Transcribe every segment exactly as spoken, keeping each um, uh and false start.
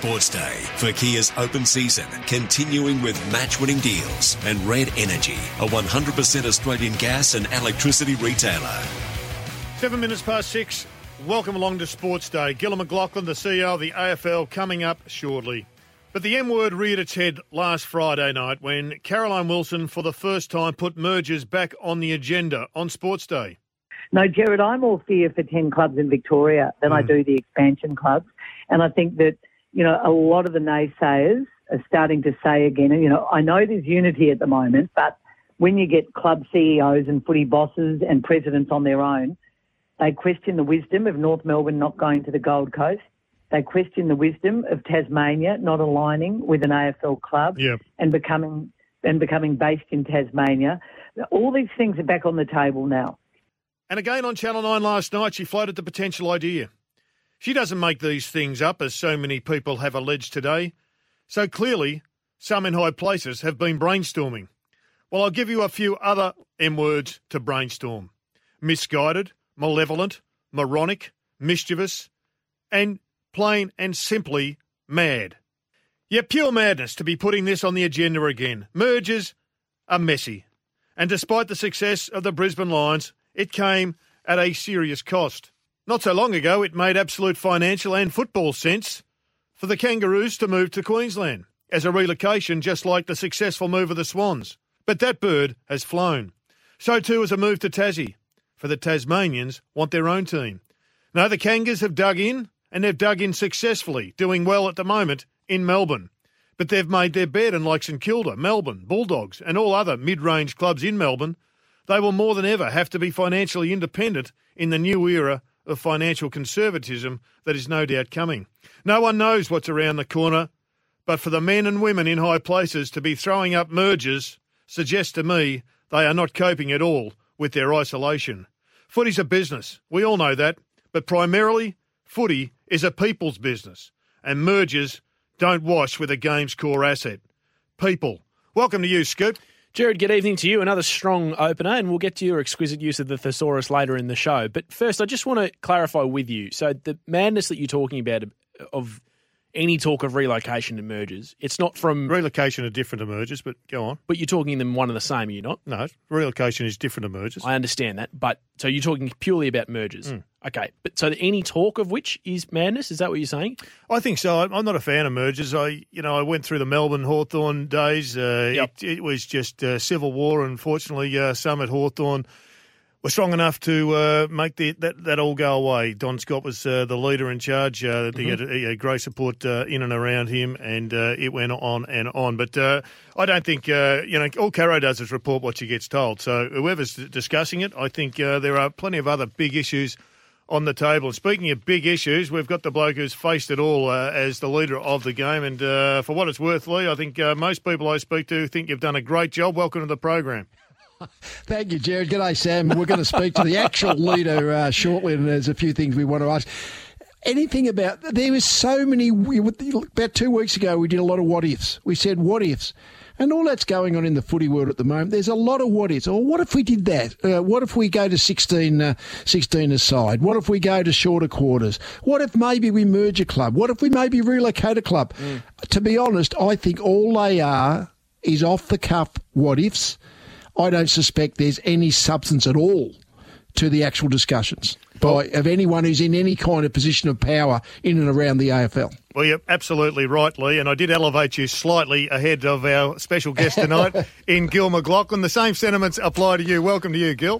Sports Day for Kia's open season, continuing with match-winning deals and Red Energy, a one hundred percent Australian gas and electricity retailer. Seven minutes past six. Welcome along to Sports Day. Gillon McLachlan, the C E O of the A F L, coming up shortly. But the M-word reared its head last Friday night when Caroline Wilson, for the first time, put mergers back on the agenda on Sports Day. No, Jared, I'm more fear for ten clubs in Victoria than mm. I do the expansion clubs. And I think that, you know, a lot of the naysayers are starting to say again, you know, I know there's unity at the moment, but when you get club C E Os and footy bosses and presidents on their own, they question the wisdom of North Melbourne not going to the Gold Coast. They question the wisdom of Tasmania not aligning with an A F L club yep. and becoming and becoming based in Tasmania. All these things are back on the table now. And again on Channel nine last night, she floated the potential idea. She doesn't make these things up, as so many people have alleged today. So clearly, some in high places have been brainstorming. Well, I'll give you a few other M words to brainstorm. Misguided, malevolent, moronic, mischievous, and plain and simply mad. Yeah, pure madness to be putting this on the agenda again. Mergers are messy. And despite the success of the Brisbane Lions, it came at a serious cost. Not so long ago, it made absolute financial and football sense for the Kangaroos to move to Queensland as a relocation, just like the successful move of the Swans. But that bird has flown. So too is a move to Tassie, for the Tasmanians want their own team. No, the Kangas have dug in, and they've dug in successfully, doing well at the moment in Melbourne. But they've made their bed, and like St Kilda, Melbourne, Bulldogs, and all other mid-range clubs in Melbourne, they will more than ever have to be financially independent in the new era of financial conservatism that is no doubt coming. No one knows what's around the corner, but for the men and women in high places to be throwing up mergers suggests to me they are not coping at all with their isolation. Footy's a business, we all know that, but primarily footy is a people's business, and mergers don't wash with a game's core asset. People. Welcome to you, Scoop. Jared, good evening to you. Another strong opener, and we'll get to your exquisite use of the thesaurus later in the show. But first, I just want to clarify with you. So the madness that you're talking about of any talk of relocation and mergers, it's not from... Relocation are different to mergers, but go on. But you're talking them one and the same, are you not? No, relocation is different to mergers. I understand that, but so you're talking purely about mergers. Mm. Okay, but so any talk of which is madness? Is that what you're saying? I think so. I'm not a fan of mergers. I, you know, I went through the Melbourne Hawthorn days. Uh, yep. it, it was just uh, civil war, and fortunately, uh, some at Hawthorn were strong enough to uh, make the, that that all go away. Don Scott was uh, the leader in charge. Uh, mm-hmm. He, had, he had great support uh, in and around him, and uh, it went on and on. But uh, I don't think, uh, you know, all Caro does is report what she gets told. So whoever's discussing it, I think uh, there are plenty of other big issues on the table. And speaking of big issues, we've got the bloke who's faced it all uh, as the leader of the game. And uh, for what it's worth, Lee, I think uh, most people I speak to think you've done a great job. Welcome to the program. Thank you, Jared. G'day, Sam. We're going to speak to the actual leader uh, shortly, and there's a few things we want to ask. Anything about, there was so many, we, about two weeks ago we did a lot of what ifs. We said what ifs. And all that's going on in the footy world at the moment, there's a lot of what ifs. Or what if we did that? Uh, what if we go to sixteen, uh, sixteen aside? What if we go to shorter quarters? What if maybe we merge a club? What if we maybe relocate a club? Mm. To be honest, I think all they are is off-the-cuff what ifs. I don't suspect there's any substance at all to the actual discussions by of anyone who's in any kind of position of power in and around the A F L. Well, you're absolutely right, Lee, and I did elevate you slightly ahead of our special guest tonight in Gil McLachlan. The same sentiments apply to you. Welcome to you, Gil.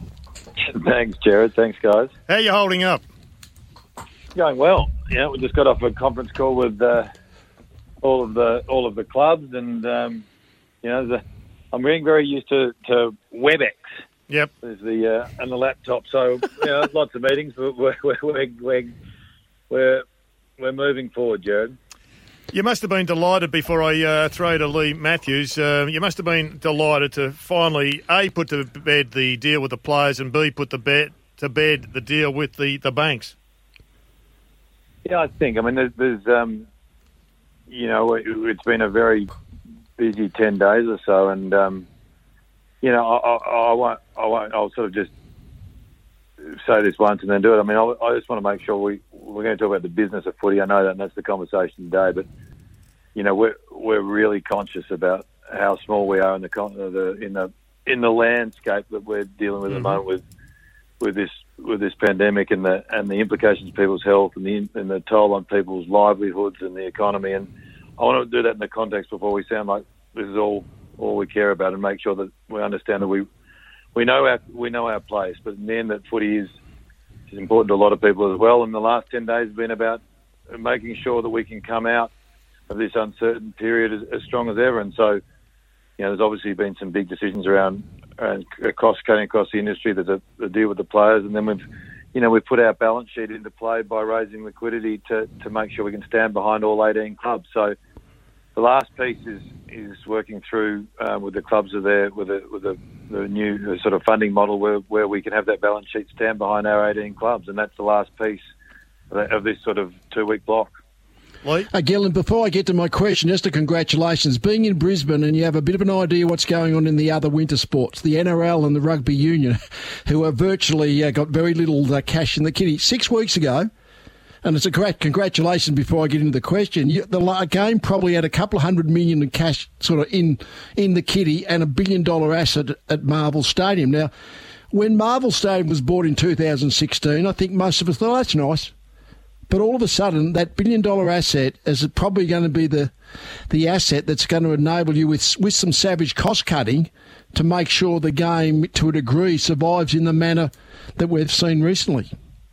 Thanks, Jared. Thanks, guys. How are you holding up? Going well. Yeah, we just got off a conference call with uh, all of the all of the clubs, and um, you know, the, I'm getting very used to, to WebEx. Yep. There's the uh, and the laptop. So you know, lots of meetings, but we're we're we're we're we're, we're moving forward, Jared. You must have been delighted, before I uh, throw to Lee Matthews, uh, you must have been delighted to finally, A, put to bed the deal with the players, and B, put the bed, to bed the deal with the, the banks. Yeah, I think. I mean, there's, there's um, you know, it, it's been a very busy ten days or so, and, um, you know, I, I, I won't, I won't, I'll sort of just say this once and then do it. I mean, I, I just want to make sure we we're going to talk about the business of footy. I know that, and that's the conversation today. But you know, we're we're really conscious about how small we are in the the in the in the landscape that we're dealing with mm-hmm. at the moment with with this with this pandemic and the and the implications of people's health and the and the toll on people's livelihoods and the economy. And I want to do that in the context before we sound like this is all all we care about, and make sure that we understand that we we know our we know our place. But in the end, that footy is is important to a lot of people as well. And the last ten days have been about making sure that we can come out of this uncertain period as, as strong as ever. And so, you know, there's obviously been some big decisions around, around cost cutting across the industry. There's a, a deal with the players, and then we've, you know, we've put our balance sheet into play by raising liquidity to, to make sure we can stand behind all eighteen clubs. So the last piece is is working through uh, with the clubs are there with a with a the new sort of funding model where where we can have that balance sheet stand behind our eighteen clubs, and that's the last piece of this sort of two week block. Uh, Gillen, before I get to my question, just a congratulations. Being in Brisbane and you have a bit of an idea what's going on in the other winter sports, the N R L and the Rugby Union, who have virtually uh, got very little uh, cash in the kitty. Six weeks ago, and it's a great congratulations before I get into the question, you, the game probably had a couple of hundred million in cash sort of in, in the kitty and a billion dollar asset at Marvel Stadium. Now, when Marvel Stadium was bought in two thousand sixteen, I think most of us thought, oh, that's nice. But all of a sudden, that billion-dollar asset is probably going to be the the asset that's going to enable you with with some savage cost-cutting to make sure the game, to a degree, survives in the manner that we've seen recently.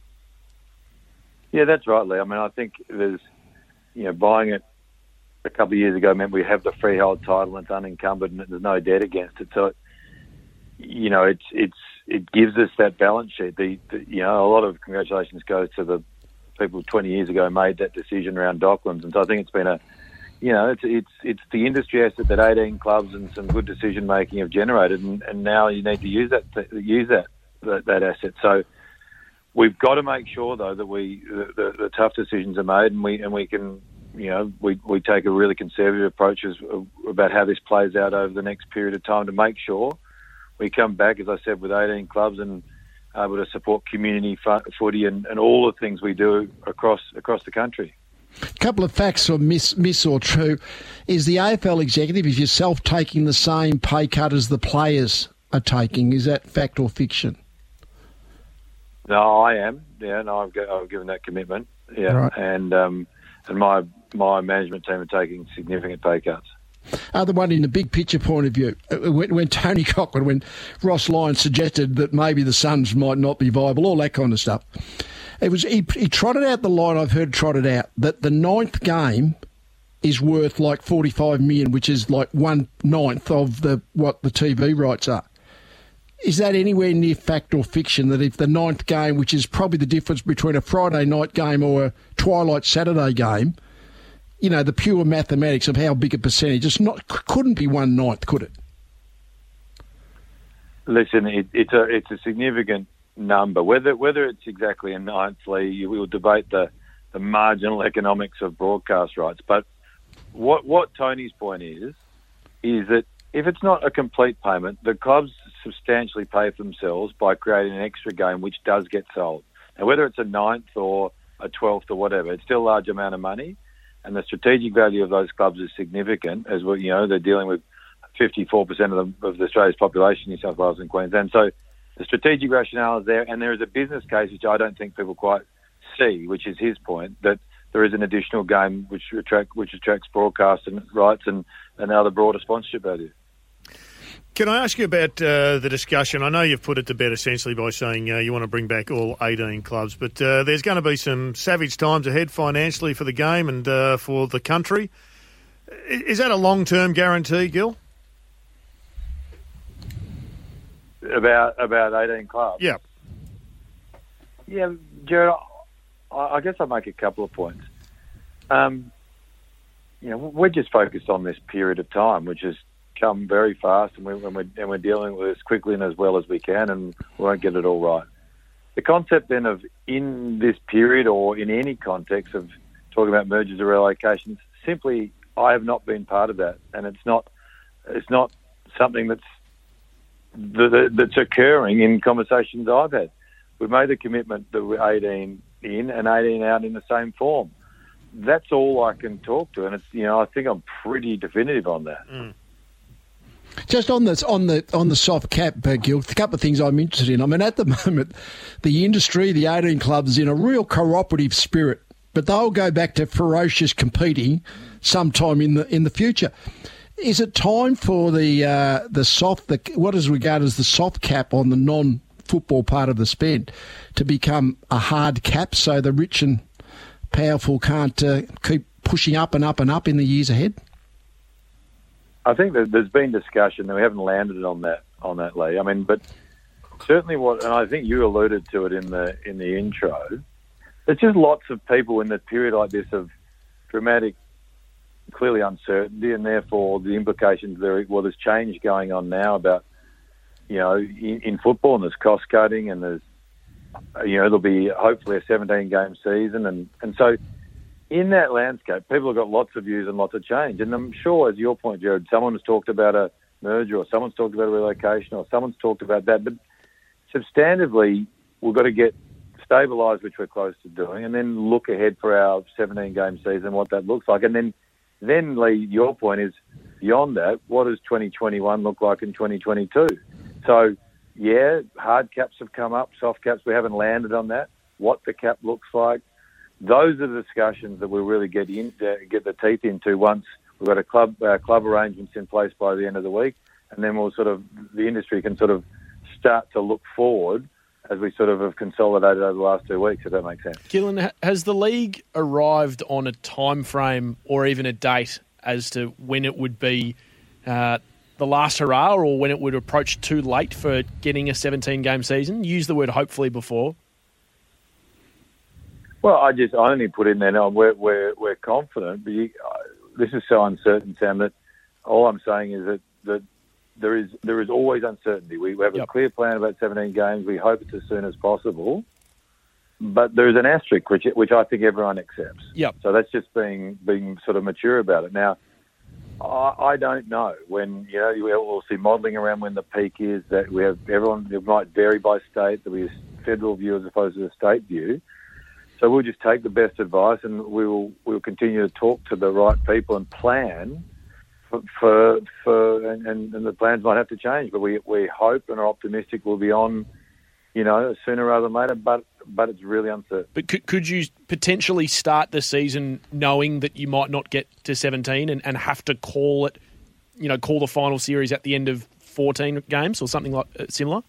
Yeah, that's right, Lee. I mean, I think there's, you know, buying it a couple of years ago meant we have the freehold title and it's unencumbered and there's no debt against it. So, you know, it's it's it gives us that balance sheet. The, the you know, a lot of congratulations goes to the people twenty years ago made that decision around Docklands, and so I think it's been a, you know, it's it's it's the industry asset that eighteen clubs and some good decision making have generated, and, and now you need to use that use that, that that asset. So we've got to make sure though that we the, the, the tough decisions are made, and we and we can, you know, we we take a really conservative approach as, about how this plays out over the next period of time to make sure we come back, as I said, with eighteen clubs and able to support community footy and, and all the things we do across across the country. A couple of facts, or miss, miss or true. Is the A F L executive, is yourself taking the same pay cut as the players are taking? Is that fact or fiction? No, I am. Yeah, no, I've, I've given that commitment. Yeah, right. and um, and my my management team are taking significant pay cuts. Other one in the big picture point of view, when, when Tony Cochran, when Ross Lyons suggested that maybe the Suns might not be viable, all that kind of stuff. It was he, he trotted out the line, I've heard trotted out, that the ninth game is worth like forty-five million dollars, which is like one ninth of the what the T V rights are. Is that anywhere near fact or fiction, that if the ninth game, which is probably the difference between a Friday night game or a twilight Saturday game, you know, the pure mathematics of how big a percentage, it's not, couldn't be one ninth, could it? Listen, it, it's a it's a significant number. Whether whether it's exactly a ninth, Lee, we will debate the, the marginal economics of broadcast rights. But what what Tony's point is, is that if it's not a complete payment, the clubs substantially pay for themselves by creating an extra game which does get sold. Now, whether it's a ninth or a twelfth or whatever, it's still a large amount of money. And the strategic value of those clubs is significant, as well. You know, they're dealing with fifty-four percent of, the, of the Australia's population, New South Wales and Queensland. So the strategic rationale is there, and there is a business case which I don't think people quite see, which is his point, that there is an additional game which attract which attracts broadcast and rights and, and other broader sponsorship value. Can I ask you about uh, the discussion? I know you've put it to bed essentially by saying uh, you want to bring back all eighteen clubs, but uh, there's going to be some savage times ahead financially for the game and uh, for the country. Is that a long-term guarantee, Gil? About about eighteen clubs? Yeah. Yeah, Jared, I, I guess I'll make a couple of points. Um, you know, we're just focused on this period of time, which is come very fast, and, we, and, we're, and we're dealing with this quickly and as well as we can, and we won't get it all right. The concept then of, in this period or in any context of talking about mergers or relocations, simply I have not been part of that, and it's not it's not something that's that, that's occurring in conversations I've had. we've made the commitment that we're eighteen in and eighteen out in the same form. That's all I can talk to, and it's you know I think I'm pretty definitive on that. Mm. Just on this, on the on the soft cap, uh, Gil, a couple of things I'm interested in. I mean, at the moment, the industry, the eighteen clubs, is in a real cooperative spirit, but they'll go back to ferocious competing sometime in the in the future. Is it time for the uh, the soft, the, what is regarded as the soft cap on the non-football part of the spend, to become a hard cap, so the rich and powerful can't uh, keep pushing up and up and up in the years ahead? I think that there's been discussion, and we haven't landed on that on that, Lee. I mean, but certainly what, and I think you alluded to it in the in the intro. There's just lots of people in the period like this of dramatic, clearly uncertainty, and therefore the implications there. Well, there's change going on now about you know in, in football, and there's cost cutting, and there's you know there'll be hopefully a seventeen game season, and and so. In that landscape, people have got lots of views and lots of change. And I'm sure, as your point, Jared, someone has talked about a merger or someone's talked about a relocation or someone's talked about that. But substantively, we've got to get stabilised, which we're close to doing, and then look ahead for our seventeen game season, what that looks like. And then, then Lee, your point is, beyond that, what does twenty twenty-one look like in twenty twenty-two? So, yeah, hard caps have come up, soft caps, we haven't landed on that. What the cap looks like. Those are the discussions that we'll really get in, uh, get the teeth into once we've got a club uh, club arrangements in place by the end of the week, and then we'll sort of the industry can sort of start to look forward as we sort of have consolidated over the last two weeks. If that makes sense. Gillen, has the league arrived on a time frame or even a date as to when it would be uh, the last hurrah, or when it would approach too late for getting a seventeen game season? You used the word hopefully before. Well, I just I only put in there now we're we're we're confident, but you, uh, this is so uncertain, Sam. That all I'm saying is that, that there is there is always uncertainty. We have yep. a clear plan about seventeen games. We hope it's as soon as possible, but there is an asterisk which which I think everyone accepts. Yep. So that's just being being sort of mature about it. Now, I, I don't know when you know we'll see modelling around when the peak is. That we have everyone. It might vary by state. There'll be a federal view as opposed to a state view. So we'll just take the best advice, and we will we'll continue to talk to the right people and plan for for, for and, and, and the plans might have to change, but we we hope and are optimistic we'll be on, you know, sooner rather than later. But but it's really uncertain. But could could you potentially start the season knowing that you might not get to seventeen and, and have to call it, you know, call the final series at the end of fourteen games or something like uh, similar?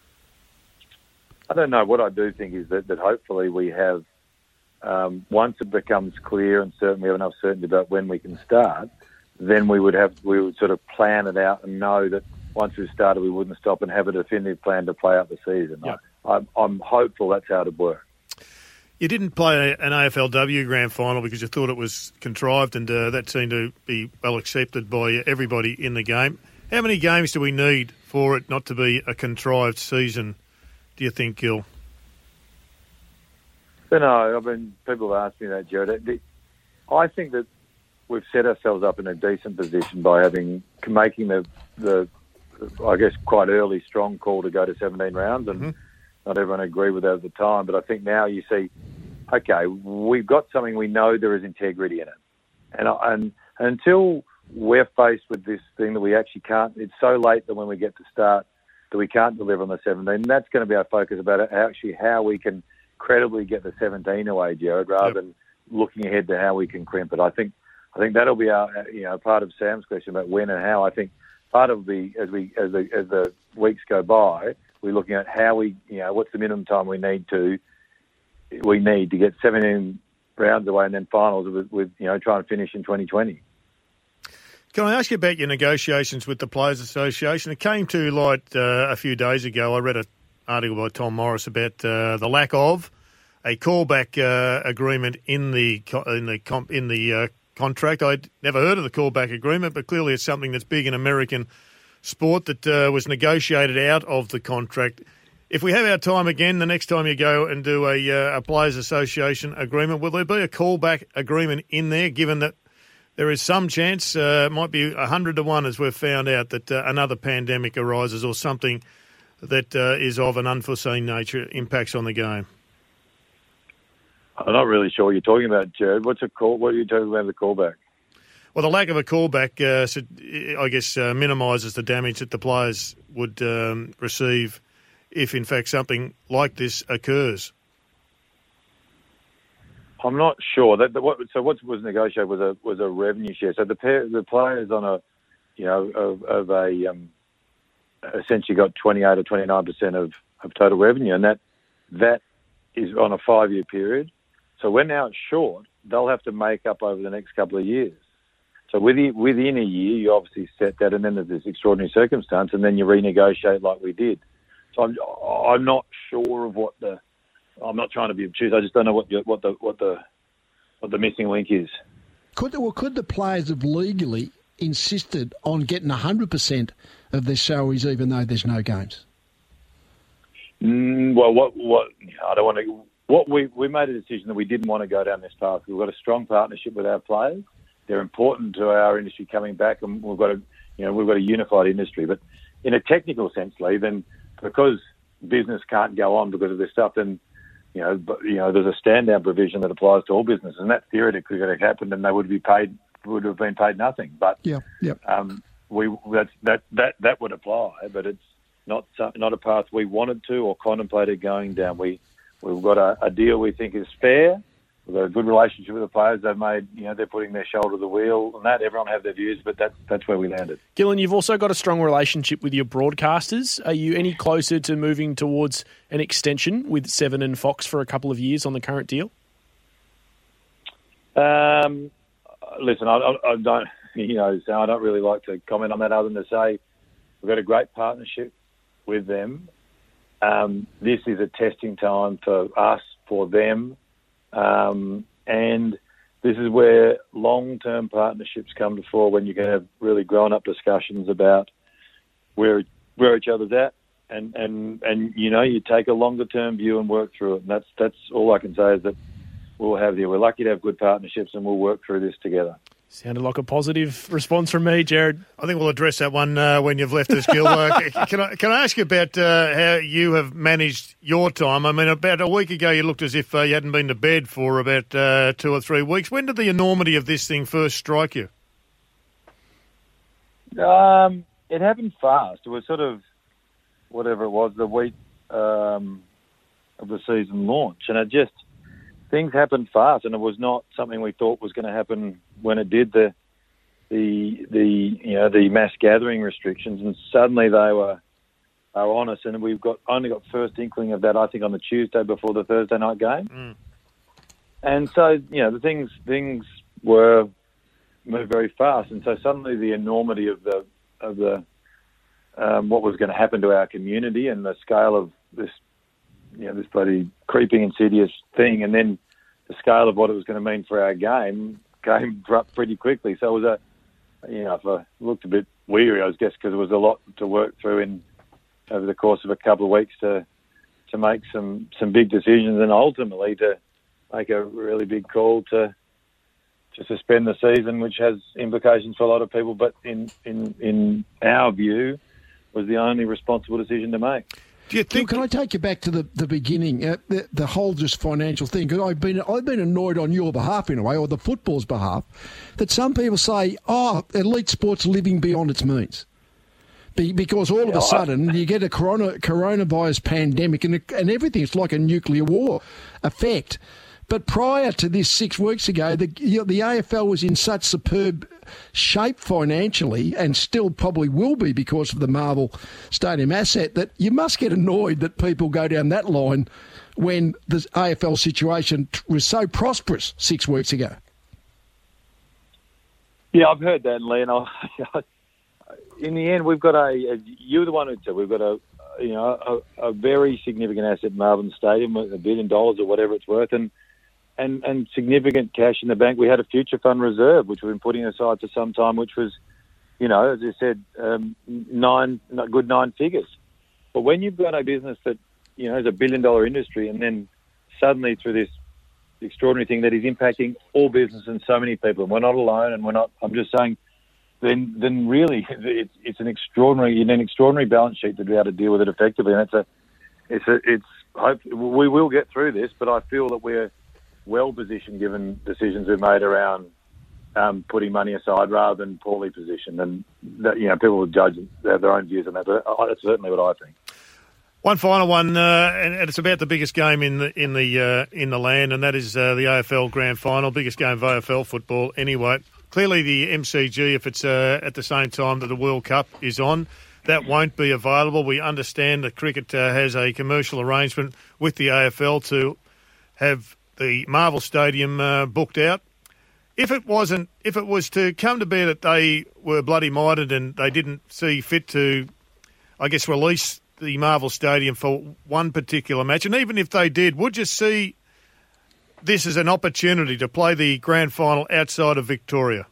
I don't know. What I do think is that that hopefully we have. Um, once it becomes clear and certain, we have enough certainty about when we can start, then we would have we would sort of plan it out and know that once we started, we wouldn't stop and have a definitive plan to play out the season. Yep. I, I'm, I'm hopeful that's how it works. You didn't play an A F L W grand final because you thought it was contrived, and uh, that seemed to be well accepted by everybody in the game. How many games do we need for it not to be a contrived season, do you think, Gil? I don't know. I mean, people have asked me that, Jared. I think that we've set ourselves up in a decent position by having making the, the I guess, quite early, strong call to go to seventeen rounds, and mm-hmm. not everyone agreed with that at the time. But I think now you see, okay, we've got something we know there is integrity in it, and and, and until we're faced with this thing that we actually can't, it's so late that when we get to start that we can't deliver on the seventeen. That's going to be our focus about it, actually how we can credibly get the seventeen away, Jared, rather yep. than looking ahead to how we can crimp it. I think I think that'll be our, you know, part of Sam's question about when and how. I think part of the as we as the as the weeks go by, we're looking at how we, you know, what's the minimum time we need to we need to get seventeen rounds away and then finals with, with you know trying to finish in twenty twenty. Can I ask you about your negotiations with the Players Association? It came to light uh, a few days ago. I read an article by Tom Morris about uh, the lack of a callback uh, agreement in the in the comp, in the uh, contract. I'd never heard of the callback agreement, but clearly it's something that's big in American sport that uh, was negotiated out of the contract. If we have our time again, the next time you go and do a, uh, a Players Association agreement, will there be a callback agreement in there, given that there is some chance, uh, it might be one hundred to one as we've found out, that uh, another pandemic arises or something that uh, is of an unforeseen nature impacts on the game? I'm not really sure what you're talking about, Jared. What's a call? What are you talking about the callback? Well, the lack of a callback, uh, so, I guess, uh, minimises the damage that the players would um, receive if, in fact, something like this occurs. I'm not sure. That, that what, so what was negotiated was a was a revenue share. So the pair, the players on a, you know, of, of a um, essentially got twenty-eight or twenty-nine percent of, of total revenue, and that that is on a five-year period. So when now it's short, they'll have to make up over the next couple of years. So within, within a year, you obviously set that, and then there's this extraordinary circumstance, and then you renegotiate like we did. So I'm, I'm not sure of what the. I'm not trying to be obtuse. I just don't know what the, what the what the what the missing link is. Could well, could the players have legally insisted on getting one hundred percent of their salaries, even though there's no games? Mm, well, what what I don't want to. What we we made a decision that we didn't want to go down this path. We've got a strong partnership with our players. They're important to our industry coming back, and we've got a you know we've got a unified industry. But in a technical sense, Lee, then because business can't go on because of this stuff, then you know but, you know there's a stand down provision that applies to all businesses, and that theoretically could have happened, and they would be paid would have been paid nothing. But yeah, yeah, um, we that's, that that that would apply, but it's not not a path we wanted to or contemplated going down. We we've got a, a deal we think is fair. We've got a good relationship with the players. They've made, you know, they're putting their shoulder to the wheel and that. Everyone have their views, but that's, that's where we landed. Gillen, you've also got a strong relationship with your broadcasters. Are you any closer to moving towards an extension with Seven and Fox for a couple of years on the current deal? Um, listen, I, I, I don't, you know, so I don't really like to comment on that other than to say we've got a great partnership with them. Um, this is a testing time for us, for them. Um, and this is where long-term partnerships come to fore, when you can have really grown-up discussions about where where each other's at, and, and, and you know, you take a longer-term view and work through it. And that's that's all I can say is that we'll have here. We're lucky to have good partnerships, and we'll work through this together. Sounded like a positive response from me, Jared. I think we'll address that one uh, when you've left us, Gil. Uh, can I can I ask you about uh, how you have managed your time? I mean, about a week ago you looked as if uh, you hadn't been to bed for about uh, two or three weeks. When did the enormity of this thing first strike you? Um, it happened fast. It was sort of, whatever it was, the week um, of the season launch. And it just, things happened fast, and it was not something we thought was going to happen when it did. The, the, the, you know, the mass gathering restrictions, and suddenly they were, they were on us, and we've got only got first inkling of that, I think, on the Tuesday before the Thursday night game. Mm. And so, you know, the things, things were moved very fast, and so suddenly the enormity of the, of the, um, what was going to happen to our community and the scale of this, you know, this bloody creeping, insidious thing, and then the scale of what it was going to mean for our game came up pretty quickly. So it was a, you know, if I looked a bit weary, I guess, because there was a lot to work through in over the course of a couple of weeks to to make some, some big decisions, and ultimately to make a really big call to to suspend the season, which has implications for a lot of people, but in in, in our view, was the only responsible decision to make. Do you think? Well, can I take you back to the, the beginning, uh, the, the whole just financial thing? Because I've been I've been annoyed on your behalf in a way, or the football's behalf, that some people say, "Oh, elite sport's living beyond its means," Be, because all of a sudden you get a corona, coronavirus pandemic and and everything. It's like a nuclear war effect. But prior to this, six weeks ago, the the A F L was in such superb shape financially, and still probably will be because of the Marvel Stadium asset, that you must get annoyed that people go down that line when the A F L situation was so prosperous six weeks ago. Yeah, I've heard that, Lee. And I, in the end, we've got a, a. You're the one who said we've got a, you know, a, a very significant asset, Marvel Stadium, a billion dollars or whatever it's worth, and. And, and significant cash in the bank. We had a future fund reserve, which we've been putting aside for some time, which was, you know, as I said, um, nine, good nine figures. But when you've got a business that, you know, is a billion dollar industry, and then suddenly through this extraordinary thing that is impacting all business and so many people, and we're not alone, and we're not, I'm just saying then then really it's it's an extraordinary an extraordinary balance sheet to be able to deal with it effectively. And it's a it's a it's hope we will get through this, but I feel that we're well positioned given decisions we've made around um, putting money aside rather than poorly positioned. And that, you know, people will judge, they have their own views on that, but that's certainly what I think. One final one, uh, and it's about the biggest game in the in the uh, in the land, and that is uh, the A F L Grand Final, biggest game of A F L football. Anyway, clearly the M C G, if it's uh, at the same time that the World Cup is on, that won't be available. We understand that cricket uh, has a commercial arrangement with the A F L to have the Marvel Stadium uh, booked out. If it wasn't, if it was to come to bear that they were bloody minded and they didn't see fit to, I guess, release the Marvel Stadium for one particular match, and even if they did, would you see this as an opportunity to play the grand final outside of Victoria?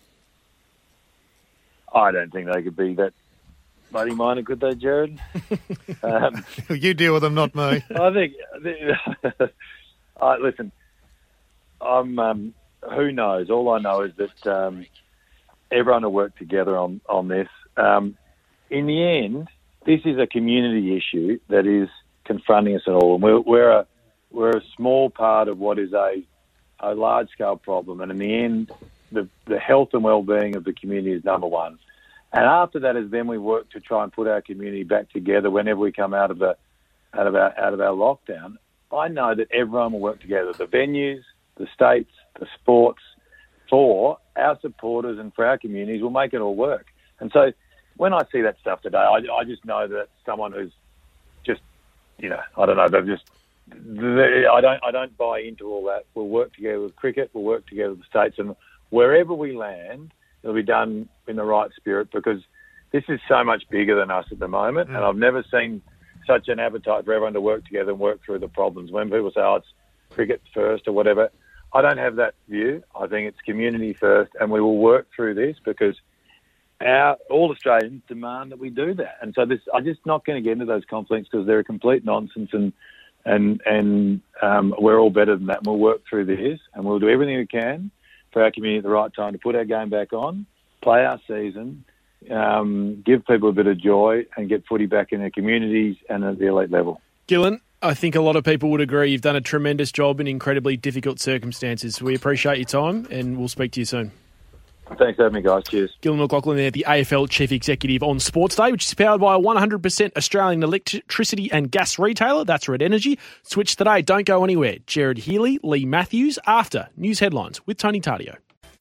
I don't think they could be that bloody minded, could they, Jared? um, you deal with them, not me. I think. uh, listen, I'm. Um, who knows? All I know is that um, everyone will work together on on this. Um, in the end, this is a community issue that is confronting us all, and we're, we're a we're a small part of what is a a large scale problem. And in the end, the the health and well being of the community is number one. And after that is then we work to try and put our community back together whenever we come out of the out of our out of our lockdown. I know that everyone will work together, the venues, the states, the sports, for our supporters and for our communities. We'll make it all work. And so when I see that stuff today, I, I just know that someone who's just, you know, I don't know, they've just, they, I don't I don't buy into all that. We'll work together with cricket, we'll work together with the states, and wherever we land, it'll be done in the right spirit, because this is so much bigger than us at the moment, mm. and I've never seen such an appetite for everyone to work together and work through the problems. When people say, oh, it's cricket first or whatever, I don't have that view. I think it's community first, and we will work through this because our all Australians demand that we do that. And so this, I'm just not going to get into those conflicts because they're a complete nonsense, and and and um, we're all better than that. And we'll work through this, and we'll do everything we can for our community at the right time to put our game back on, play our season, um, give people a bit of joy, and get footy back in their communities and at the elite level. Gillen, I think a lot of people would agree you've done a tremendous job in incredibly difficult circumstances. We appreciate your time, and we'll speak to you soon. Thanks for having me, guys. Cheers. Gillen McLachlan there, the A F L Chief Executive on Sports Day, which is powered by a one hundred percent Australian electricity and gas retailer. That's Red Energy. Switch today. Don't go anywhere. Jared Healy, Lee Matthews, after News Headlines with Tony Tardio.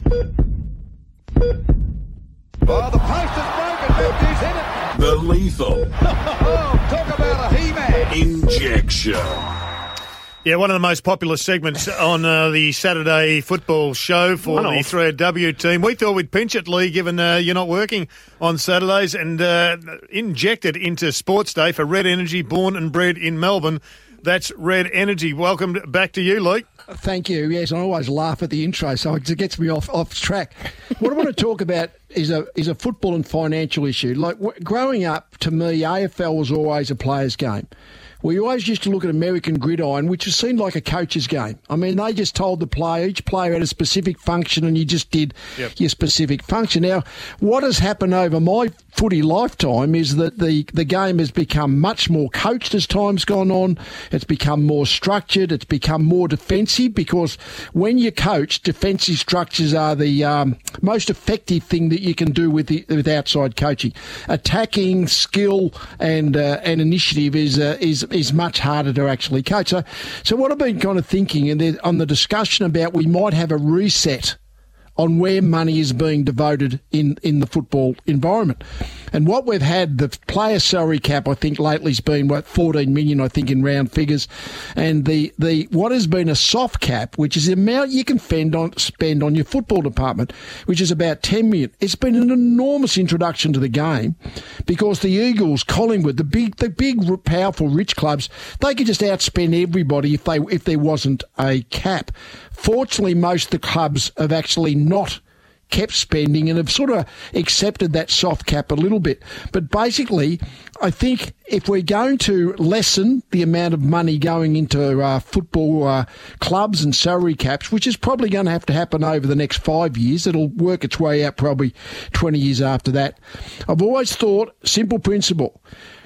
Oh, the post is broken. Matthews hit it. The lethal Oh, talk about a He-Man. injection. Yeah, one of the most popular segments on uh, the Saturday football show for One the off. three W team. We thought we'd pinch it, Lee, given uh, you're not working on Saturdays, and uh, inject it into Sports Day for Red Energy, born and bred in Melbourne. That's Red Energy. Welcome back to you, Lee. Thank you. Yes, I always laugh at the intro, so it gets me off off track. What I want to talk about is a is a football and financial issue. Like w- growing up, to me, A F L was always a players' game. We always used to look at American Gridiron, which has seemed like a coach's game. I mean, they just told the player, each player had a specific function, and you just did Yep. your specific function. Now, what has happened over my footy lifetime is that the, the game has become much more coached as time's gone on. It's become more structured. It's become more defensive, because when you coach, defensive structures are the um, most effective thing that you can do with the, with outside coaching. Attacking, skill, and uh, and initiative is uh, is is much harder to actually coach. So, so what I've been kind of thinking, and there- on the discussion about we might have a reset on where money is being devoted in, in the football environment. And what we've had, the player salary cap, I think lately has been, what, fourteen million, I think, in round figures. And the, the what has been a soft cap, which is the amount you can spend on, spend on your football department, which is about ten million. It's been an enormous introduction to the game, because the Eagles, Collingwood, the big, the big, powerful, rich clubs, they could just outspend everybody if they if there wasn't a cap. Fortunately, most of the clubs have actually not kept spending and have sort of accepted that soft cap a little bit. But basically, I think if we're going to lessen the amount of money going into uh, football uh, clubs and salary caps, which is probably going to have to happen over the next five years, it'll work its way out probably twenty years after that. I've always thought, simple principle,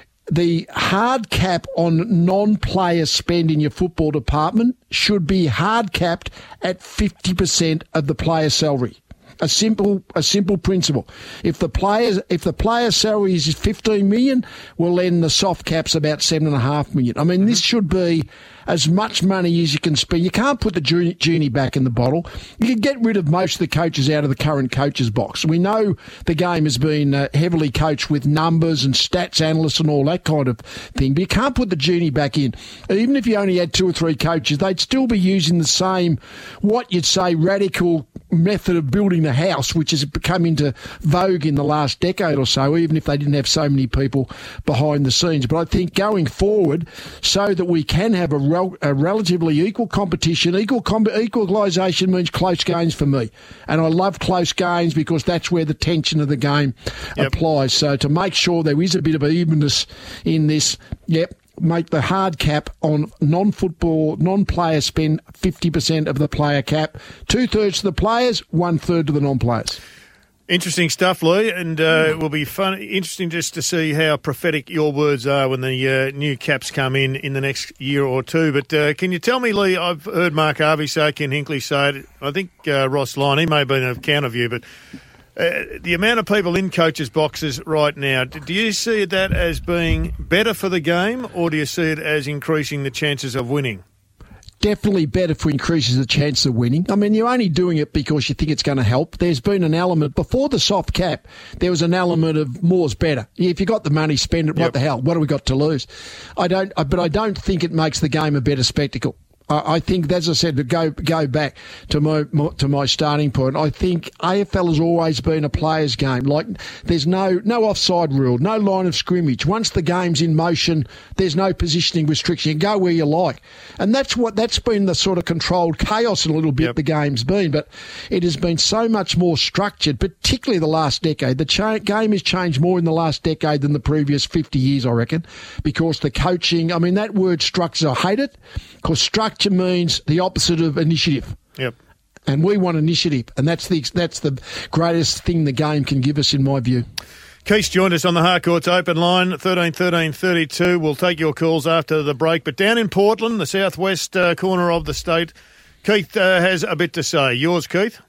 the hard cap on non-player spend in your football department should be hard capped at fifty percent of the player salary. A simple, a simple principle. If the players, if the player salary is fifteen million, well then the soft cap's about seven and a half million. I mean, this should be as much money as you can spend. You can't put the genie back in the bottle. You can get rid of most of the coaches out of the current coaches box. We know the game has been uh, heavily coached with numbers and stats analysts and all that kind of thing, but you can't put the genie back in. Even if you only had two or three coaches, they'd still be using the same, what you'd say, radical method of building the house, which has become into vogue in the last decade or so, even if they didn't have so many people behind the scenes. But I think going forward, so that we can have a, rel- a relatively equal competition, equal com- equalisation means close games for me. And I love close games because that's where the tension of the game yep. applies. So to make sure there is a bit of evenness in this, yep, make the hard cap on non-football, non-player spend fifty percent of the player cap, two-thirds to the players, one-third to the non-players. Interesting stuff, Lee, and uh, it will be fun, interesting just to see how prophetic your words are when the uh, new caps come in in the next year or two. But uh, can you tell me, Lee, I've heard Mark Harvey say, Ken Hinkley say it, I think uh, Ross Lyon, he may have been a counter view, but Uh, the amount of people in coaches' boxes right now, do you see that as being better for the game, or do you see it as increasing the chances of winning? Definitely better for increases the chance of winning. I mean, you're only doing it because you think it's going to help. There's been an element, before the soft cap, there was an element of more's better. If you got the money, spend it. Yep. What the hell? What have we got to lose? I don't, but I don't think it makes the game a better spectacle. I think, as I said, to go go back to my, my to my starting point, I think A F L has always been a players' game. Like, there's no no offside rule, no line of scrimmage. Once the game's in motion, there's no positioning restriction. You go where you like, and that's what that's been the sort of controlled chaos in a little bit yep. the game's been. But it has been so much more structured, particularly the last decade. The cha- game has changed more in the last decade than the previous fifty years, I reckon, because the coaching. I mean, that word structure, I hate it, because structure means the opposite of initiative. Yep. And we want initiative, and that's the that's the greatest thing the game can give us, in my view. Keith's joined us on the Harcourts open line, thirteen thirteen thirty-two. We'll take your calls after the break. But down in Portland, the southwest uh, corner of the state, Keith uh, has a bit to say. Yours, Keith?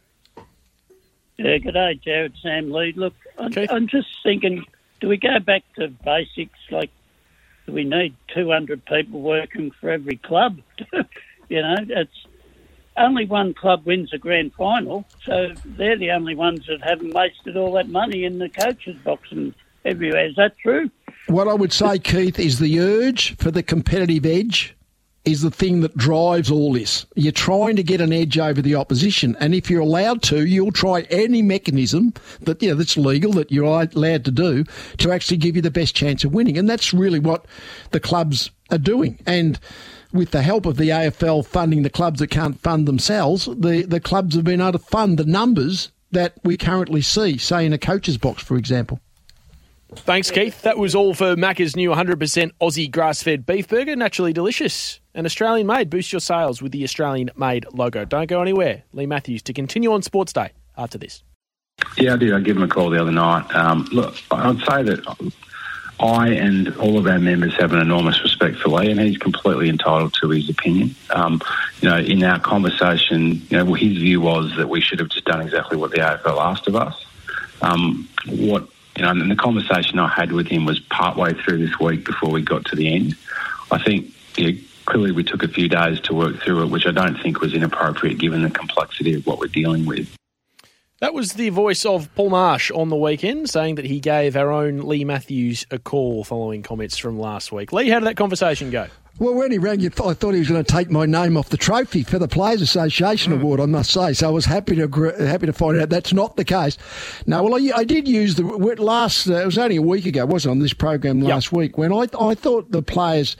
Yeah, good day, Jared, Sam, Lee. Look, I'm, I'm just thinking, do we go back to basics, like, do we need two hundred people working for every club? You know, it's only one club wins a grand final, so they're the only ones that haven't wasted all that money in the coach's box and everywhere. Is that true? What I would say, Keith, is the urge for the competitive edge is the thing that drives all this. You're trying to get an edge over the opposition, and if you're allowed to, you'll try any mechanism that, you know, that's legal, that you're allowed to do, to actually give you the best chance of winning. And that's really what the clubs are doing. And with the help of the A F L funding the clubs that can't fund themselves, the, the clubs have been able to fund the numbers that we currently see, say in a coach's box, for example. Thanks, Keith. That was all for Macca's new one hundred percent Aussie grass-fed beef burger, naturally delicious and Australian-made. Boost your sales with the Australian-made logo. Don't go anywhere. Lee Matthews to continue on Sports Day after this. Yeah, I did. I gave him a call the other night. Um, look, I'd say that I and all of our members have an enormous respect for Lee, and he's completely entitled to his opinion. Um, you know, in our conversation, you know, his view was that we should have just done exactly what the A F L asked of us. Um, what You know, and the conversation I had with him was partway through this week before we got to the end. I think, you know, clearly we took a few days to work through it, which I don't think was inappropriate given the complexity of what we're dealing with. That was the voice of Paul Marsh on the weekend, saying that he gave our own Lee Matthews a call following comments from last week. Lee, how did that conversation go? Well, when he rang you, I thought he was going to take my name off the trophy for the Players Association mm. Award, I must say. So I was happy to happy to find out that's not the case. No, well, I, I did use the last. Uh, it was only a week ago, wasn't it, on this program last yep. week, when I I thought the players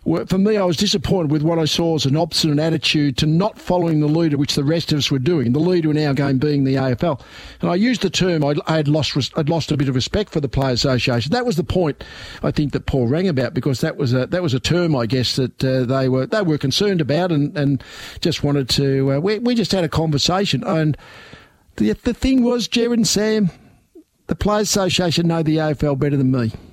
Well, for me, I was disappointed with what I saw as an obstinate attitude to not following the leader, which the rest of us were doing, the leader in our game being the A F L. And I used the term, I'd, I had lost I'd lost a bit of respect for the Players Association. That was the point, I think, that Paul rang about, because that was a that was a term, I guess, that uh, they were they were concerned about and, and just wanted to... Uh, we, we just had a conversation. And the, the thing was, Jared and Sam, the Players Association know the A F L better than me.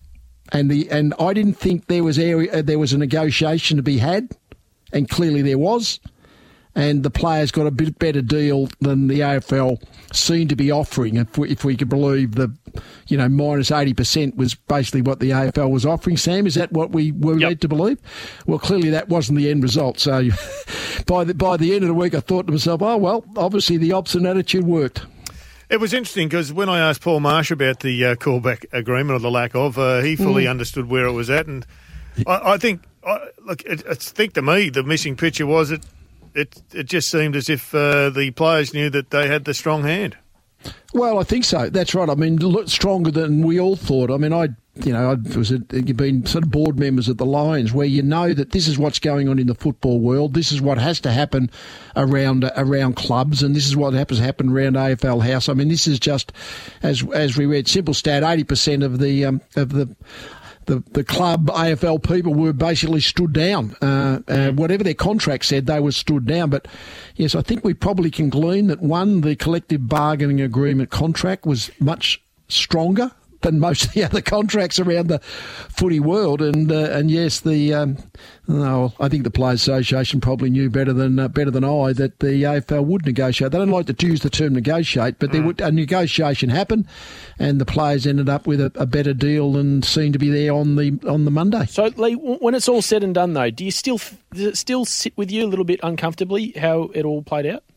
And the and I didn't think there was area, there was a negotiation to be had, and clearly there was. And the players got a bit better deal than the A F L seemed to be offering. If we, if we could believe the, you know, minus eighty percent was basically what the A F L was offering. Sam, is that what we were yep. led to believe? Well, clearly that wasn't the end result. So by the by the end of the week, I thought to myself, oh well, obviously the obstinate attitude worked. It was interesting because when I asked Paul Marsh about the uh, callback agreement, or the lack of, uh, he fully mm. understood where it was at. And I, I think, I, look, it, I think to me the missing picture was it, it, it just seemed as if uh, the players knew that they had the strong hand. Well, I think so. That's right. I mean, stronger than we all thought. I mean, I, you know, I was a, you've been sort of board members at the Lions, where you know that this is what's going on in the football world. This is what has to happen around around clubs, and this is what happens to happen around A F L House. I mean, this is just, as as we read, simple stat: eighty percent of the um, of the. The, the club A F L people were basically stood down. Uh, uh, whatever their contract said, they were stood down. But, yes, I think we probably can glean that, one, the collective bargaining agreement contract was much stronger than most of the other contracts around the footy world. And, uh, and yes, the um, no, I think the Players Association probably knew better than uh, better than I that the A F L would negotiate. They don't like to use the term negotiate, but mm. there would, a negotiation happened, and the players ended up with a, a better deal than seemed to be there on the on the Monday. So, Lee, when it's all said and done, though, do you still does it still sit with you a little bit uncomfortably how it all played out?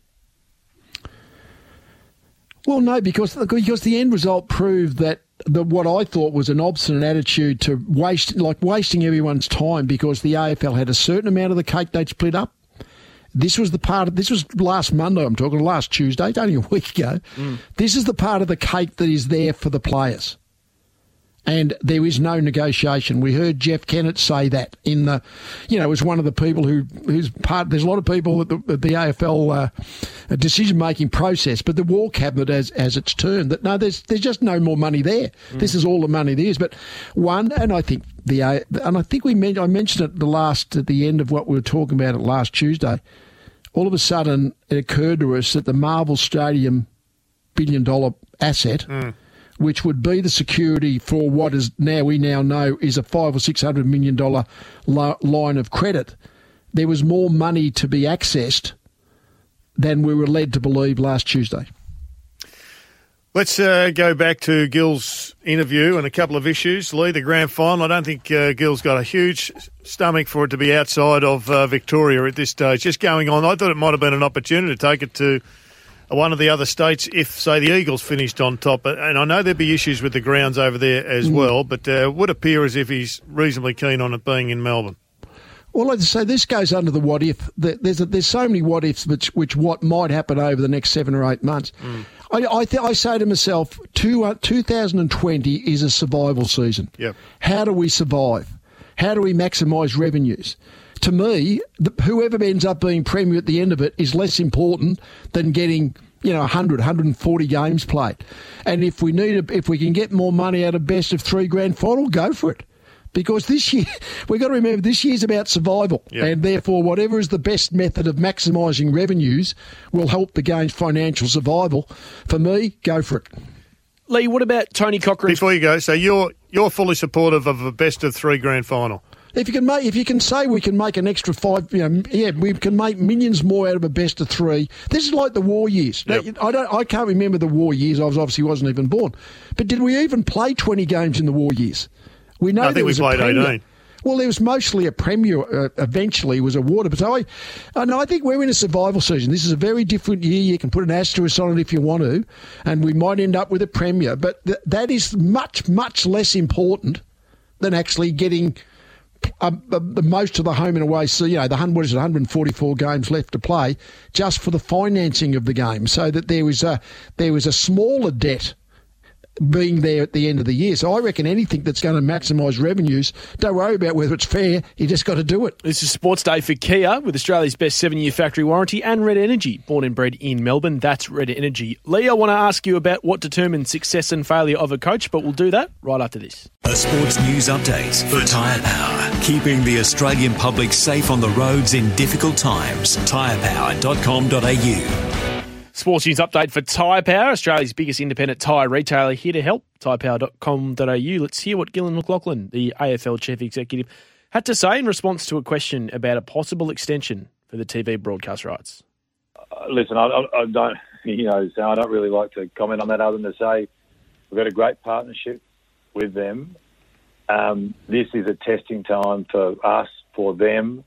Well, no, because because the end result proved that the, what I thought was an obstinate attitude to waste, like wasting everyone's time, because the A F L had a certain amount of the cake they'd split up. This was the part of, this was last Monday, I'm talking, last Tuesday, it's only a week ago. Mm. This is the part of the cake that is there for the players. And there is no negotiation. We heard Jeff Kennett say that in the, you know, as one of the people who, who's part, there's a lot of people at the, at the A F L uh, decision-making process, but the War Cabinet has, has its turn, that no, there's there's just no more money there. Mm. This is all the money there is. But one, and I think the, and I think we meant, I mentioned it the last, at the end of what we were talking about it last Tuesday, all of a sudden it occurred to us that the Marvel Stadium billion dollar asset, mm. which would be the security for what is now we now know is a five or six hundred million dollar lo- line of credit. There was more money to be accessed than we were led to believe last Tuesday. Let's uh, go back to Gill's interview and a couple of issues. Lee, the grand final, I don't think uh, Gill's got a huge stomach for it to be outside of uh, Victoria at this stage. Just going on, I thought it might have been an opportunity to take it to one of the other states if, say, the Eagles finished on top. And I know there'd be issues with the grounds over there as mm. well, but uh, it would appear as if he's reasonably keen on it being in Melbourne. Well, like I say, this goes under the what if. There's a, there's so many what ifs, which, which what might happen over the next seven or eight months. Mm. I I, th- I say to myself, two, uh, two thousand twenty is a survival season. Yep. How do we survive? How do we maximise revenues? To me, the, whoever ends up being Premier at the end of it is less important than getting, you know, one hundred, one hundred forty games played. And if we need, a, if we can get more money out of best of three grand final, go for it. Because this year, we've got to remember, this year's about survival. Yep. And therefore, whatever is the best method of maximising revenues will help the game's financial survival. For me, go for it. Lee, what about Tony Cochrane? Before you go, so you're you're fully supportive of a best of three grand final? If you can make, if you can say we can make an extra five, you know, yeah, we can make millions more out of a best of three. This is like the war years. Yep. Now, I don't, I can't remember the war years. I was obviously wasn't even born. But did we even play twenty games in the war years? We know I think there was we played a premier. eighteen. Well, there was mostly a premier. Uh, eventually, was awarded. But so I, uh, no, I think we're in a survival season. This is a very different year. You can put an asterisk on it if you want to, and we might end up with a premier. But th- that is much, much less important than actually getting uh, uh, the most of the home and away. So you know, the what is it, one hundred forty-four games left to play, just for the financing of the game, so that there was a there was a smaller debt being there at the end of the year. So I reckon anything that's going to maximise revenues, don't worry about whether it's fair, you just got to do it. This is Sports Day for Kia with Australia's best seven-year factory warranty and Red Energy, born and bred in Melbourne. That's Red Energy. Lee, I want to ask you about what determines success and failure of a coach, but we'll do that right after this. A sports news update for Tyre Power, keeping the Australian public safe on the roads in difficult times. tyre power dot com dot a u. Sports news update for Tyre Power, Australia's biggest independent tyre retailer, here to help. tyre power dot com dot a u. Let's hear what Gillon McLachlan, the A F L chief executive, had to say in response to a question about a possible extension for the T V broadcast rights. Uh, listen, I, I don't, you know, so I don't really like to comment on that other than to say we've got a great partnership with them. Um, this is a testing time for us, for them,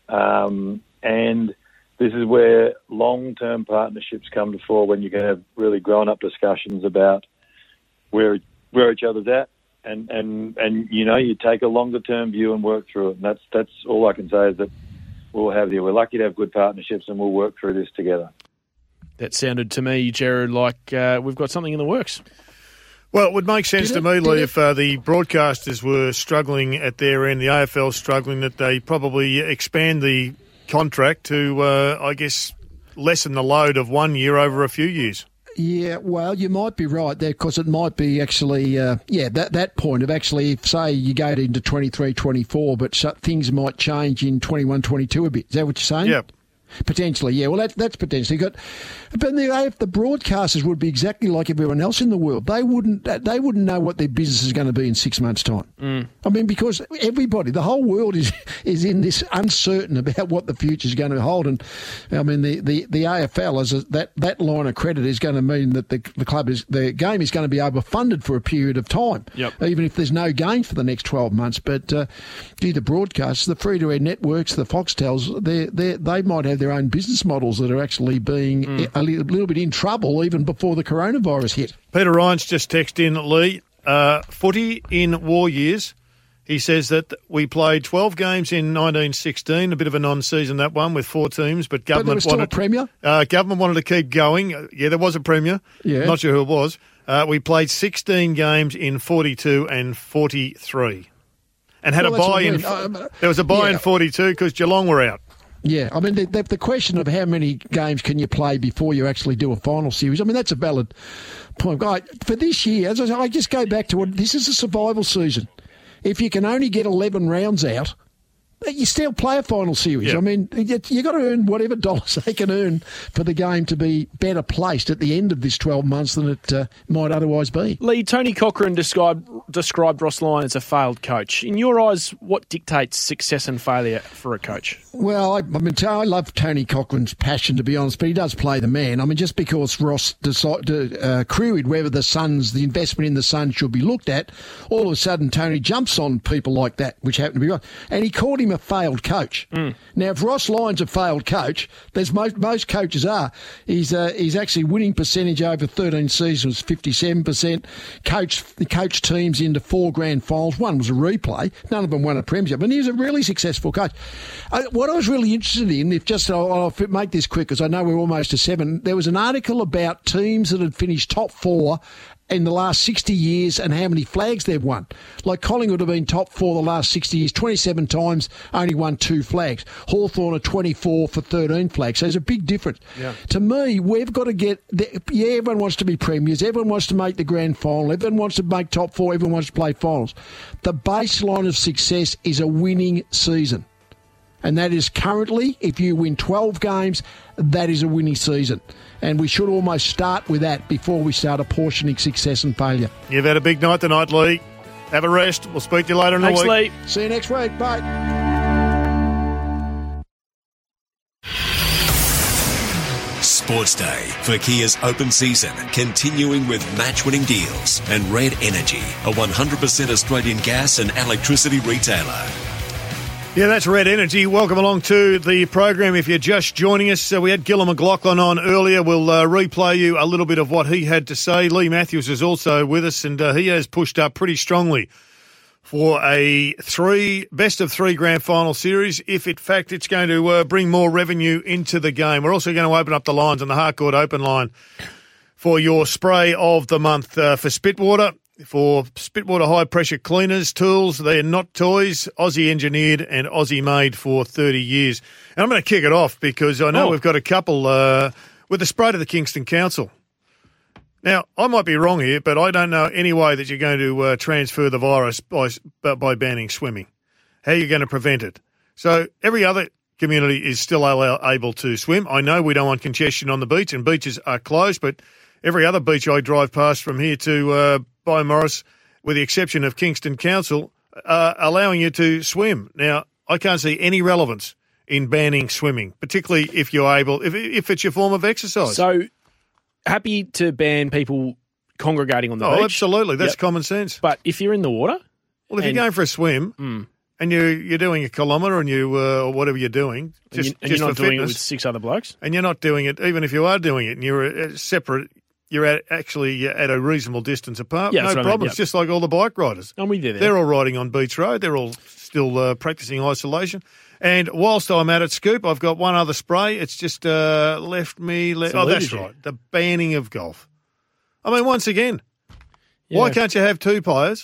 um, and this is where long-term partnerships come to fore, when you can have really grown-up discussions about where where each other's at, and, and, and you know, you take a longer-term view and work through it. And that's that's all I can say is that we'll have here. We're lucky to have good partnerships, and we'll work through this together. That sounded to me, Jared, like uh, we've got something in the works. Well, it would make sense Did to it- me, Lee, did it- if uh, the broadcasters were struggling at their end, the A F L struggling, that they probably expand the contract to, uh, I guess, lessen the load of one year over a few years. Yeah, well, you might be right there, because it might be actually, uh, yeah, that that point of actually, if, say, you go into twenty-three, twenty-four, but so things might change in twenty-one, twenty-two a bit. Is that what you're saying? Yeah. Potentially, yeah. Well, that, that's potentially good. But the, if the broadcasters would be exactly like everyone else in the world, they wouldn't they wouldn't know what their business is going to be in six months' time. Mm. I mean, because everybody, the whole world is is in this uncertain about what the future is going to hold. And I mean, the, the, the A F L, as a, that that line of credit is going to mean that the the club is the game is going to be overfunded for a period of time, yep. even if there's no gain for the next twelve months. But uh, gee, the broadcasters, the free to air networks, the Foxtels, they they they might have their own business models that are actually being mm. a little, little bit in trouble even before the coronavirus hit. Peter Ryan's just texted in, Lee, uh, footy in war years. He says that we played twelve games in nineteen sixteen, a bit of a non-season that one with four teams, but government but there was still wanted a premier. Uh, government wanted to keep going. Uh, yeah, there was a premier. Yeah. Not sure who it was. Uh, we played sixteen games in forty-two and forty-three, and had Well, a that's buy what I in. mean. Uh, there was a buy yeah. in forty-two because Geelong were out. Yeah, I mean, the, the, the question of how many games can you play before you actually do a final series, I mean, that's a valid point. I, for this year, as I, say, I just go back to what this is a survival season. If you can only get eleven rounds out, you still play a final series. Yeah. I mean, you've got to earn whatever dollars they can earn for the game to be better placed at the end of this twelve months than it uh, might otherwise be. Lee, Tony Cochrane described, described Ross Lyon as a failed coach. In your eyes, what dictates success and failure for a coach? Well, I, I mean, I love Tony Cochrane's passion, to be honest, but he does play the man. I mean, just because Ross decided, uh, queried whether the Suns, the investment in the Suns should be looked at, all of a sudden Tony jumps on people like that, which happened to be right. And he called him a failed coach. Mm. Now, if Ross Lyon's a failed coach, there's most most coaches are. He's uh, he's actually winning percentage over thirteen seasons, fifty-seven percent. Coach the coach teams into four grand finals. One was a replay. None of them won a premiership, and he was a really successful coach. Uh, what I was really interested in, if just I'll, I'll make this quick because I know we're almost to seven. There was an article about teams that had finished top four in the last sixty years and how many flags they've won. Like Collingwood have been top four the last sixty years, twenty-seven times, only won two flags. Hawthorn are twenty-four for thirteen flags. So there's a big difference. Yeah. To me, we've got to get, the, yeah, everyone wants to be premiers, everyone wants to make the grand final, everyone wants to make top four, everyone wants to play finals. The baseline of success is a winning season. And that is currently, if you win twelve games, that is a winning season. And we should almost start with that before we start apportioning success and failure. You've had a big night tonight, Lee. Have a rest. We'll speak to you later in Thanks, the week. Lee. See you next week. Bye. Sports Day for Kia's open season, continuing with match-winning deals and Red Energy, a one hundred percent Australian gas and electricity retailer. Yeah, that's Red Energy. Welcome along to the program. If you're just joining us, uh, we had Gillon McLachlan on earlier. We'll uh, replay you a little bit of what he had to say. Lee Matthews is also with us, and uh, he has pushed up pretty strongly for a three best of three grand final series, if in fact it's going to uh, bring more revenue into the game. We're also going to open up the lines on the Harcourt Open line for your spray of the month uh, for Spitwater. For Spitwater high-pressure cleaners, tools, they're not toys, Aussie-engineered and Aussie-made for thirty years. And I'm going to kick it off because I know oh. we've got a couple uh, with the spray to the Kingston Council. Now, I might be wrong here, but I don't know any way that you're going to uh, transfer the virus by, by banning swimming. How are you going to prevent it? So every other community is still able to swim. I know we don't want congestion on the beach, and beaches are closed, but every other beach I drive past from here to uh, by Morris, with the exception of Kingston Council, uh, allowing you to swim. Now, I can't see any relevance in banning swimming, particularly if you're able, if, if it's your form of exercise. So, happy to ban people congregating on the oh, beach. Oh, absolutely. That's yep. common sense. But if you're in the water... Well, if and, you're going for a swim mm. and you, you're doing a kilometre and you uh, or whatever you're doing, just, and, you, and just you're not for doing fitness, it with six other blokes? And you're not doing it, even if you are doing it and you're uh, separate... You're at, actually at a reasonable distance apart. Yeah, no problem. I mean, yep. It's just like all the bike riders. I'm with you there. They're all riding on Beach Road. They're all still uh, practising isolation. And whilst I'm at it, Scoop, I've got one other spray. It's just uh, left me... Le- oh, that's right. The banning of golf. I mean, once again, yeah. why can't you have two players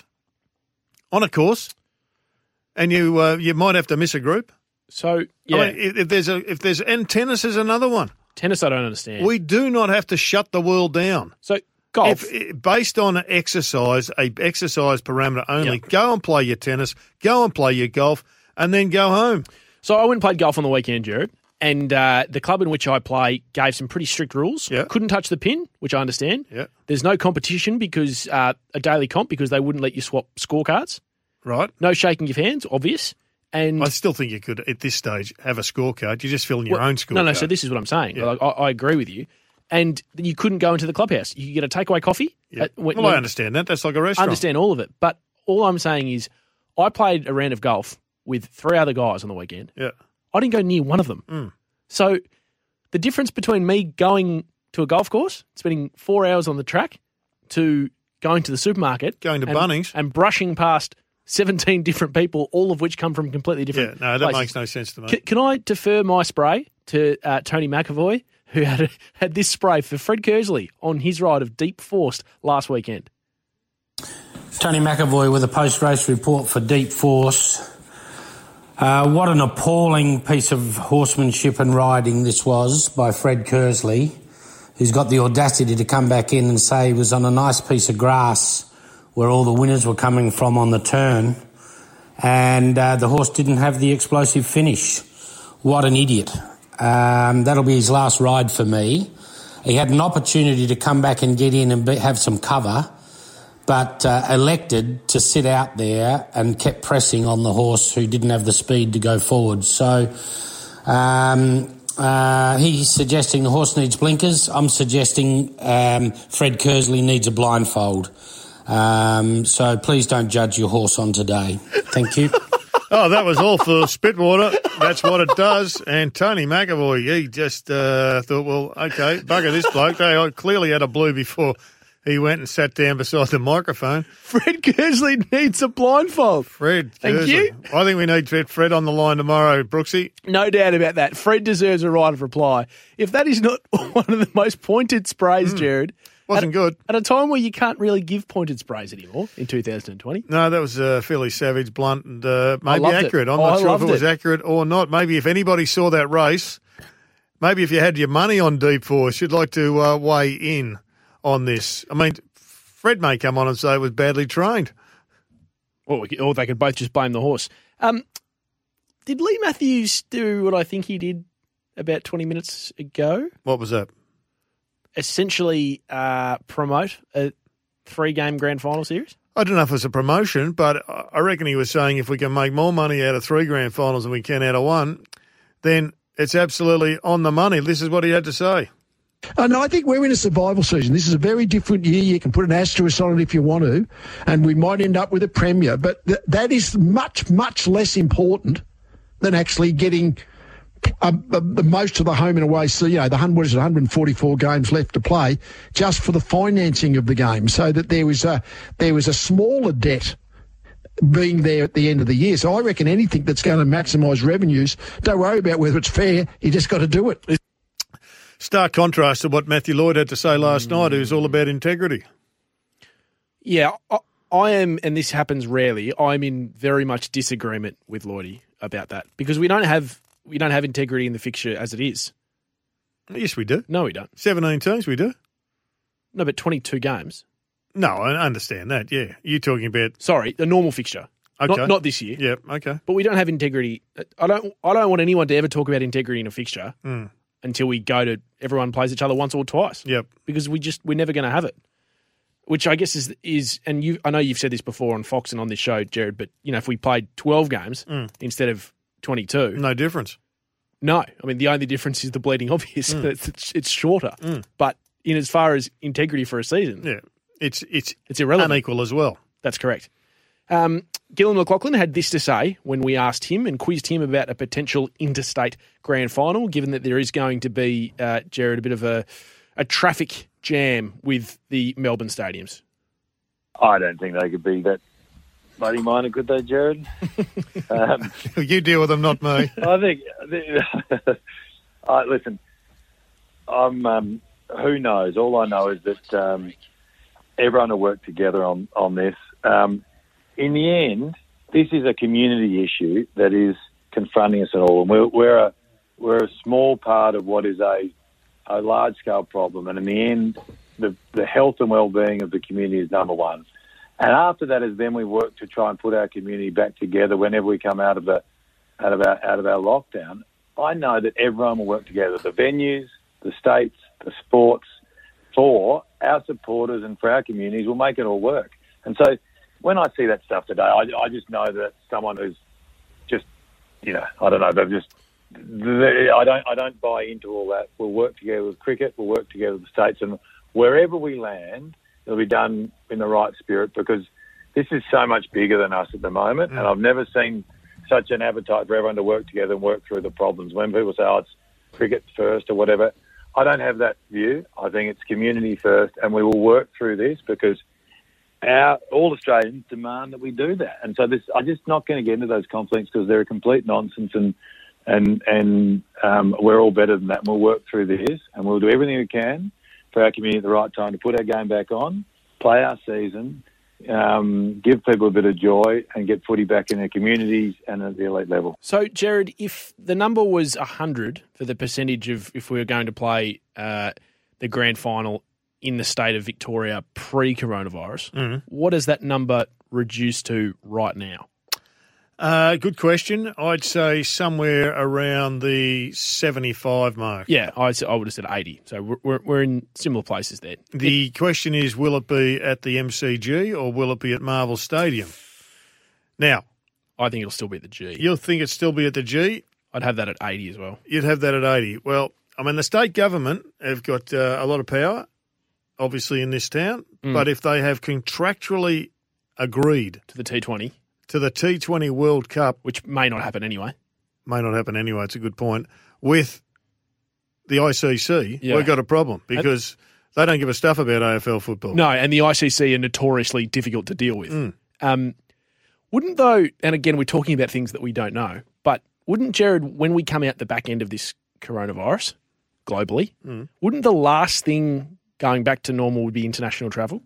on a course and you uh, you might have to miss a group? So, yeah. I mean, if, if there's a... if there's And tennis is another one. Tennis, I don't understand. We do not have to shut the world down. So, golf. If, based on exercise, a exercise parameter only, yep. go and play your tennis, go and play your golf, and then go home. So I went and played golf on the weekend, Jared, and uh, the club in which I play gave some pretty strict rules. Yep. Couldn't touch the pin, which I understand. Yep. There's no competition because uh, a daily comp because they wouldn't let you swap scorecards. Right. No shaking of hands, obvious. And I still think you could, at this stage, have a scorecard. You just fill in your well, own scorecard. No, no, so this is what I'm saying. Yeah. Like, I, I agree with you. And you couldn't go into the clubhouse. You could get a takeaway coffee. Yeah. At, when, well, I understand that. That's like a I restaurant. understand all of it. But all I'm saying is I played a round of golf with three other guys on the weekend. Yeah. I didn't go near one of them. Mm. So the difference between me going to a golf course, spending four hours on the track, to going to the supermarket. Going to and, Bunnings. And brushing past seventeen different people, all of which come from completely different Yeah, no, that places. makes no sense to me. C- can I defer my spray to uh, Tony McAvoy, who had a, had this spray for Fred Kersley on his ride of Deep Force last weekend? Tony McAvoy with a post-race report for Deep Force. Uh, what an appalling piece of horsemanship and riding this was by Fred Kersley, who's got the audacity to come back in and say he was on a nice piece of grass where all the winners were coming from on the turn, and uh, the horse didn't have the explosive finish. What an idiot. Um, that'll be his last ride for me. He had an opportunity to come back and get in and be, have some cover, but uh, elected to sit out there and kept pressing on the horse who didn't have the speed to go forward. So um, uh, he's suggesting the horse needs blinkers. I'm suggesting um, Fred Kersley needs a blindfold. Um, so please don't judge your horse on today. Thank you. Oh, that was all for Spitwater. That's what it does. And Tony McAvoy, he just uh, thought, well, okay, bugger this bloke. They clearly had a blue before he went and sat down beside the microphone. Fred Kersley needs a blindfold. Fred Thank Kersley. you. I think we need Fred on the line tomorrow, Brooksy. No doubt about that. Fred deserves a right of reply. If that is not one of the most pointed sprays, mm. Jared... Wasn't at, good. At a time where you can't really give pointed sprays anymore in two thousand twenty. No, that was uh, fairly savage, blunt, and uh, maybe accurate. It. I'm oh, not I sure if it was it. accurate or not. Maybe if anybody saw that race, maybe if you had your money on Deep Force, you'd like to uh, weigh in on this. I mean, Fred may come on and say it was badly trained. Or, or they could both just blame the horse. Um, did Lee Matthews do what I think he did about twenty minutes ago? What was that? Essentially uh, promote a three-game grand final series? I don't know if it's a promotion, but I reckon he was saying if we can make more money out of three grand finals than we can out of one, then it's absolutely on the money. This is what he had to say. Uh, no, I think we're in a survival season. This is a very different year. You can put an asterisk on it if you want to, and we might end up with a premier, but th- that is much, much less important than actually getting... Uh, uh, most of the home and away, so you know, the what is it, one hundred forty-four games left to play, just for the financing of the game, so that there was a there was a smaller debt being there at the end of the year. So I reckon anything that's going to maximise revenues, don't worry about whether it's fair. You just got to do it. Stark contrast to what Matthew Lloyd had to say last mm. night, who's all about integrity. Yeah, I, I am, and this happens rarely, I'm in very much disagreement with Lloydie about that because we don't have we don't have integrity in the fixture as it is. Yes, we do. No, we don't. seventeen teams, we do. No, but twenty-two games. No, I understand that, yeah. You're talking about... Sorry, the normal fixture. Okay. Not, not this year. Yeah, okay. But we don't have integrity. I don't I don't want anyone to ever talk about integrity in a fixture mm. until we go to everyone plays each other once or twice. Yep. Because we just, we're never going to have it. Which I guess is, is and you I know you've said this before on Fox and on this show, Jared, but you know, if we played twelve games mm. instead of twenty-two. No difference. No. I mean, the only difference is the bleeding obvious. Mm. it's, it's shorter. Mm. But in as far as integrity for a season, yeah, it's it's it's irrelevant. Unequal as well. That's correct. Um, Gillan McLaughlin had this to say when we asked him and quizzed him about a potential interstate grand final, given that there is going to be, uh, Jared, a bit of a, a traffic jam with the Melbourne stadiums. I don't think they could be that bloody minded, could they, Jared? um, you deal with them, not me. I think, uh, listen, I'm, um, who knows? All I know is that um, everyone will work together on, on this. Um, in the end, this is a community issue that is confronting us at all. And we're, we're, a, we're a small part of what is a, a large-scale problem. And in the end, the, the health and well-being of the community is number one. And after that is then we work to try and put our community back together whenever we come out of the out of our out of our lockdown. I know that everyone will work together, the venues, the states, the sports, for our supporters and for our communities. We'll make it all work. And so when I see that stuff today, I, I just know that someone who's just, you know, I don't know, they've just, they, I don't I don't buy into all that. We'll work together with cricket, we'll work together with the states, and wherever we land, it'll be done in the right spirit because this is so much bigger than us at the moment. Mm. And I've never seen such an appetite for everyone to work together and work through the problems. When people say, oh, it's cricket first or whatever, I don't have that view. I think it's community first, and we will work through this because our all Australians demand that we do that. And so this, I'm just not going to get into those conflicts because they're a complete nonsense, and and and um, we're all better than that. And we'll work through this, and we'll do everything we can for our community at the right time to put our game back on, play our season, um, give people a bit of joy and get footy back in their communities and at the elite level. So, Jared, if the number was one hundred for the percentage of if we were going to play uh, the grand final in the state of Victoria pre-coronavirus, mm-hmm. what does that number reduce to right now? Uh, good question. I'd say somewhere around the seventy-five mark. Yeah, I, I would have said eighty. So we're we're in similar places there. The it, question is, will it be at the M C G or will it be at Marvel Stadium? Now, I think it'll still be at the G. You'll think it'll still be at the G? I'd have that at eighty as well. You'd have that at eighty. Well, I mean, the state government have got uh, a lot of power, obviously, in this town. Mm. But if they have contractually agreed to the T twenty, to the T twenty World Cup, which may not happen anyway. May not happen anyway. It's a good point. With the I C C, yeah. we've got a problem because and, they don't give a stuff about A F L football. No, and the I C C are notoriously difficult to deal with. Mm. Um, wouldn't though, and again, we're talking about things that we don't know, but wouldn't, Jared, when we come out the back end of this coronavirus globally, mm. wouldn't the last thing going back to normal would be international travel?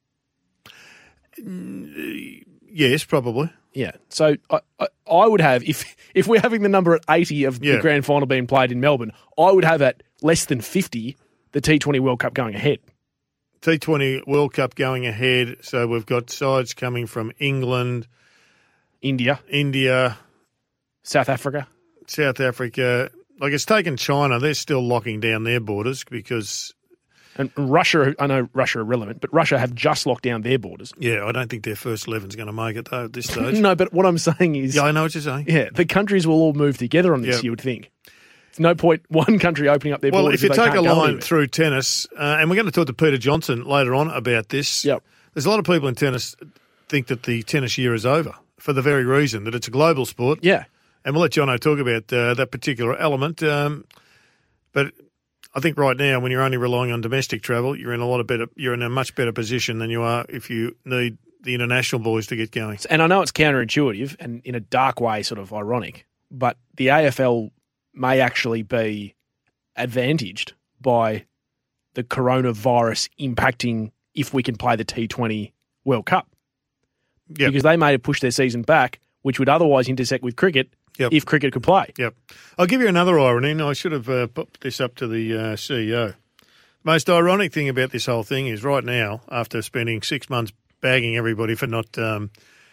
Mm, yes, probably. Yeah. So I, I, I would have, if if we're having the number at eighty of yeah. the grand final being played in Melbourne, I would have at less than fifty the T twenty World Cup going ahead. T twenty World Cup going ahead. So we've got sides coming from England, India, India, South Africa, South Africa. Like it's taken China. They're still locking down their borders because. And Russia, I know Russia are relevant, but Russia have just locked down their borders. Yeah, I don't think their first eleven is going to make it, though, at this stage. No, but what I'm saying is... Yeah, I know what you're saying. Yeah, the countries will all move together on this, yep. you would think. It's no point one country opening up their well, borders if you if take they a can't line through tennis, uh, and we're going to talk to Peter Johnson later on about this, yep. there's a lot of people in tennis think that the tennis year is over for the very reason that it's a global sport. Yeah. And we'll let Jono talk about uh, that particular element. Um, but... I think right now, when you're only relying on domestic travel, you're in a lot of better. You're in a much better position than you are if you need the international boys to get going. And I know it's counterintuitive and in a dark way, sort of ironic, but the A F L may actually be advantaged by the coronavirus impacting if we can play the T twenty World Cup. Yep. Because they may have pushed their season back, which would otherwise intersect with cricket yep. if cricket could play. Yep. I'll give you another irony, and I should have uh, put this up to the uh, C E O. Most ironic thing about this whole thing is right now, after spending six months bagging everybody for not um,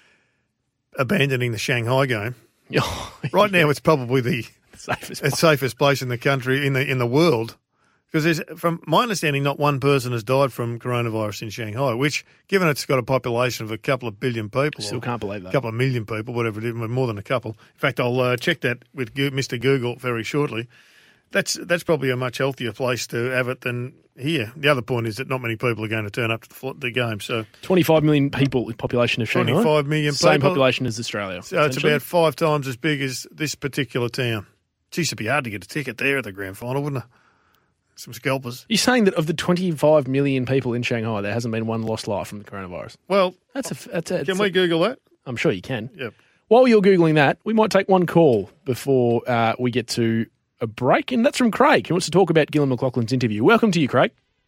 abandoning the Shanghai game, right now it's probably the safest, place. safest place in the country, in the in the world. Because there's, from my understanding, not one person has died from coronavirus in Shanghai, which, given it's got a population of a couple of billion people, still can't believe that, a couple of million people, whatever it is, more than a couple. In fact, I'll uh, check that with Mister Google very shortly. That's that's probably a much healthier place to have it than here. The other point is that not many people are going to turn up to the, the game. So twenty-five million people in population of Shanghai. twenty-five million people. Same population as Australia. So it's about five times as big as this particular town. Geez, it'd be hard to get a ticket there at the grand final, wouldn't it? Some scalpers. You're saying that of the twenty-five million people in Shanghai, there hasn't been one lost life from the coronavirus? Well, that's a. That's a can that's we a, Google that? I'm sure you can. Yep. While you're Googling that, we might take one call before uh, we get to a break, and that's from Craig, who wants to talk about Gillon McLachlan's interview. Welcome to you, Craig.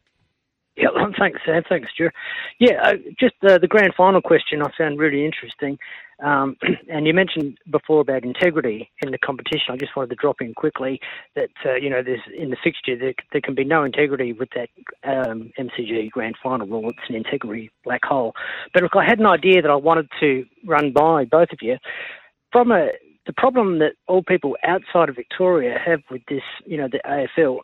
Yeah, thanks, Sam. Thanks, Stuart. Yeah, uh, just uh, the grand final question I found really interesting. Um, and you mentioned before about integrity in the competition. I just wanted to drop in quickly that, uh, you know, there's in the fixture, there, there can be no integrity with that um, M C G grand final rule. It's an integrity black hole. But look, I had an idea that I wanted to run by both of you. From a the problem that all people outside of Victoria have with this, you know, the A F L,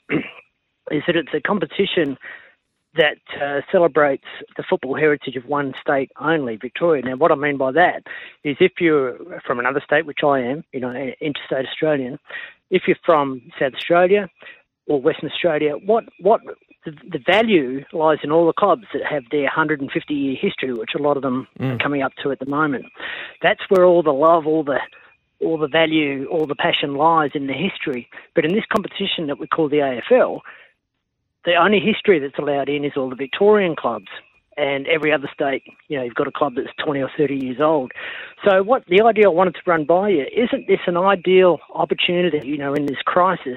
is that it's a competition that uh, celebrates the football heritage of one state only, Victoria. Now, what I mean by that is if you're from another state, which I am, you know, interstate Australian, if you're from South Australia or Western Australia, what what the, the value lies in all the clubs that have their one hundred fifty year history, which a lot of them mm. are coming up to at the moment. That's where all the love, all the all the value, all the passion lies in the history. But in this competition that we call the A F L, the only history that's allowed in is all the Victorian clubs, and every other state, you know, you've got a club that's twenty or thirty years old. So what the idea I wanted to run by you, isn't this an ideal opportunity, you know, in this crisis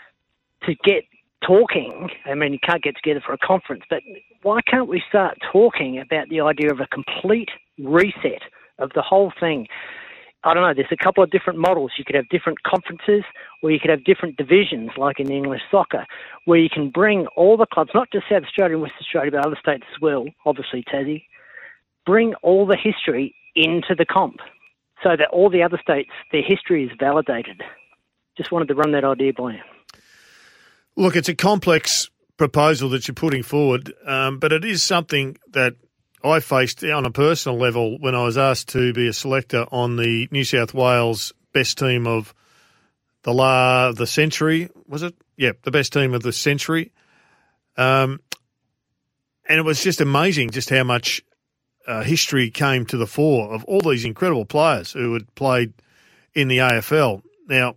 to get talking? I mean, you can't get together for a conference, but why can't we start talking about the idea of a complete reset of the whole thing? I don't know, there's a couple of different models. You could have different conferences, or you could have different divisions, like in English soccer, where you can bring all the clubs, not just South Australia and West Australia, but other states as well, obviously Tassie, bring all the history into the comp so that all the other states, their history is validated. Just wanted to run that idea by you. Look, it's a complex proposal that you're putting forward, um, but it is something that I faced on a personal level when I was asked to be a selector on the New South Wales best team of the la the century, was it? Yeah, the best team of the century. Um, and it was just amazing just how much uh, history came to the fore of all these incredible players who had played in the A F L. Now,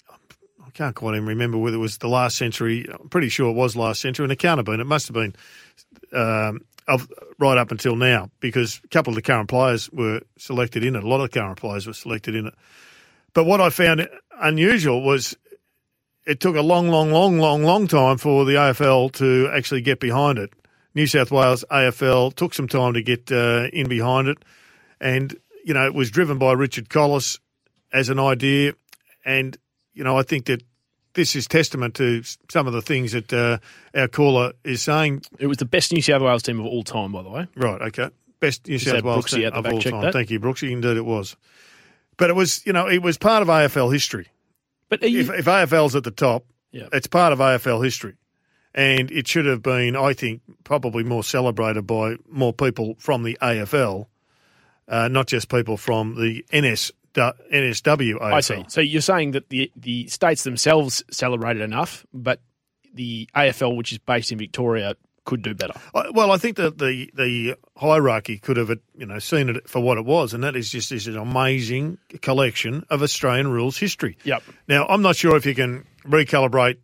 I can't quite even remember whether it was the last century. I'm pretty sure it was last century, and it can't have been. It must have been um, of right up until now, because a couple of the current players were selected in it. A lot of the current players were selected in it. But what I found unusual was it took a long, long, long, long, long time for the A F L to actually get behind it. New South Wales A F L took some time to get uh, in behind it. And, you know, it was driven by Richard Collis as an idea. And, you know, I think that this is testament to some of the things that uh, our caller is saying. It was the best New South Wales team of all time, by the way. Right, okay. Best New You South said Wales Brooksy team at the of back, all check time. that. Thank you, Brooksy. Indeed it was. But it was, you know, it was part of A F L history. But you... if, if A F L's at the top, yeah. it's part of A F L history. And it should have been, I think, probably more celebrated by more people from the A F L, uh, not just people from the N S, N S W A F L. I see. So you're saying that the the states themselves celebrated enough, but the A F L, which is based in Victoria, could do better. Well, I think that the the hierarchy could have, you know, seen it for what it was, and that is just this amazing collection of Australian rules history. Yep. Now, I'm not sure if you can recalibrate,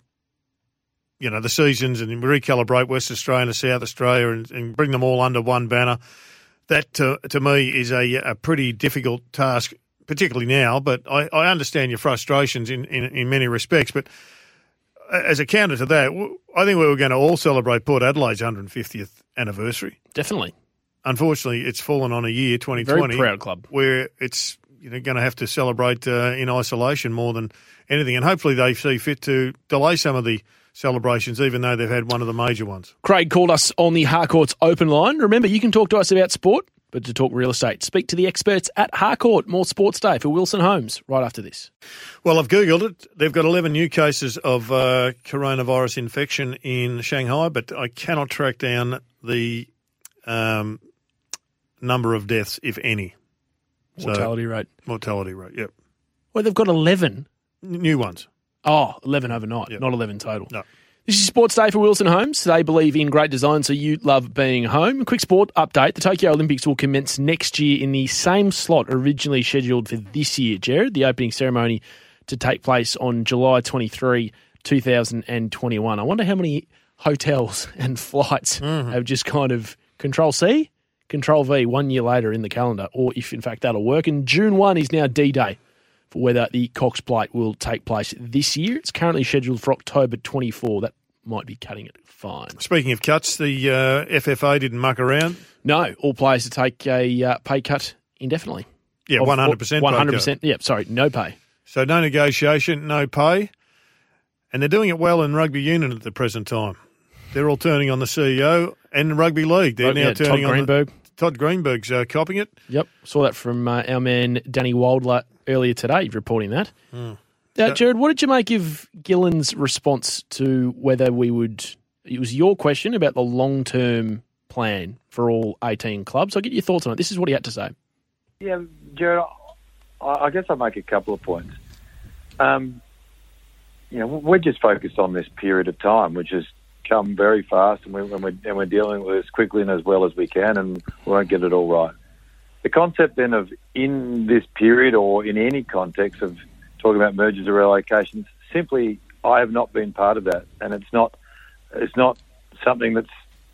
you know, the seasons and recalibrate West Australia and South Australia and, and bring them all under one banner. That, to, to me, is a, a pretty difficult task, particularly now. But I, I understand your frustrations in, in, in many respects. But as a counter to that, I think we were going to all celebrate Port Adelaide's one hundred fiftieth anniversary. Definitely. Unfortunately, it's fallen on a year, twenty twenty. Very proud club. Where it's you know going to have to celebrate uh, in isolation more than anything. And hopefully they see fit to delay some of the celebrations, even though they've had one of the major ones. Craig called us on the Harcourt's open line. Remember, you can talk to us about sport, but to talk real estate, speak to the experts at Harcourt. More Sports Day for Wilson Homes right after this. Well, I've Googled it. They've got eleven new cases of uh, coronavirus infection in Shanghai, but I cannot track down the um, number of deaths, if any. Mortality so, rate. Mortality rate, yep. Well, they've got eleven. New ones. Oh, eleven overnight, yep. Not eleven total. No. This is Sports Day for Wilson Homes. They believe in great design, so you love being home. A quick sport update. The Tokyo Olympics will commence next year in the same slot originally scheduled for this year, Jared. The opening ceremony to take place on July twenty-third, two thousand twenty-one. I wonder how many hotels and flights mm-hmm. have just kind of Control C, Control V one year later in the calendar, or if in fact that'll work. And June first is now D-Day for whether the Cox Plate will take place this year. It's currently scheduled for October twenty-fourth. That might be cutting it fine. Speaking of cuts, the uh, F F A didn't muck around. No, all players to take a uh, pay cut indefinitely. Yeah, one hundred percent one hundred percent, yeah, sorry, no pay. So no negotiation, no pay. And they're doing it well in rugby union at the present time. They're all turning on the C E O and the rugby league. They're right, now yeah, turning Todd on Greenberg. The, Todd Greenberg's uh, copying it. Yep, saw that from uh, our man Danny Wildler earlier today, reporting that. Mm. Now, So- Jared, what did you make of Gillen's response to whether we would... It was your question about the long-term plan for all eighteen clubs. I'll get your thoughts on it. This is what he had to say. Yeah, Jared, I, I guess I'll make a couple of points. Um, you know, we're just focused on this period of time, which has come very fast, and, we, and, we're, and we're dealing with it as quickly and as well as we can, and we won't get it all right. The concept then of in this period or in any context of talking about mergers or relocations, simply I have not been part of that, and it's not it's not something that's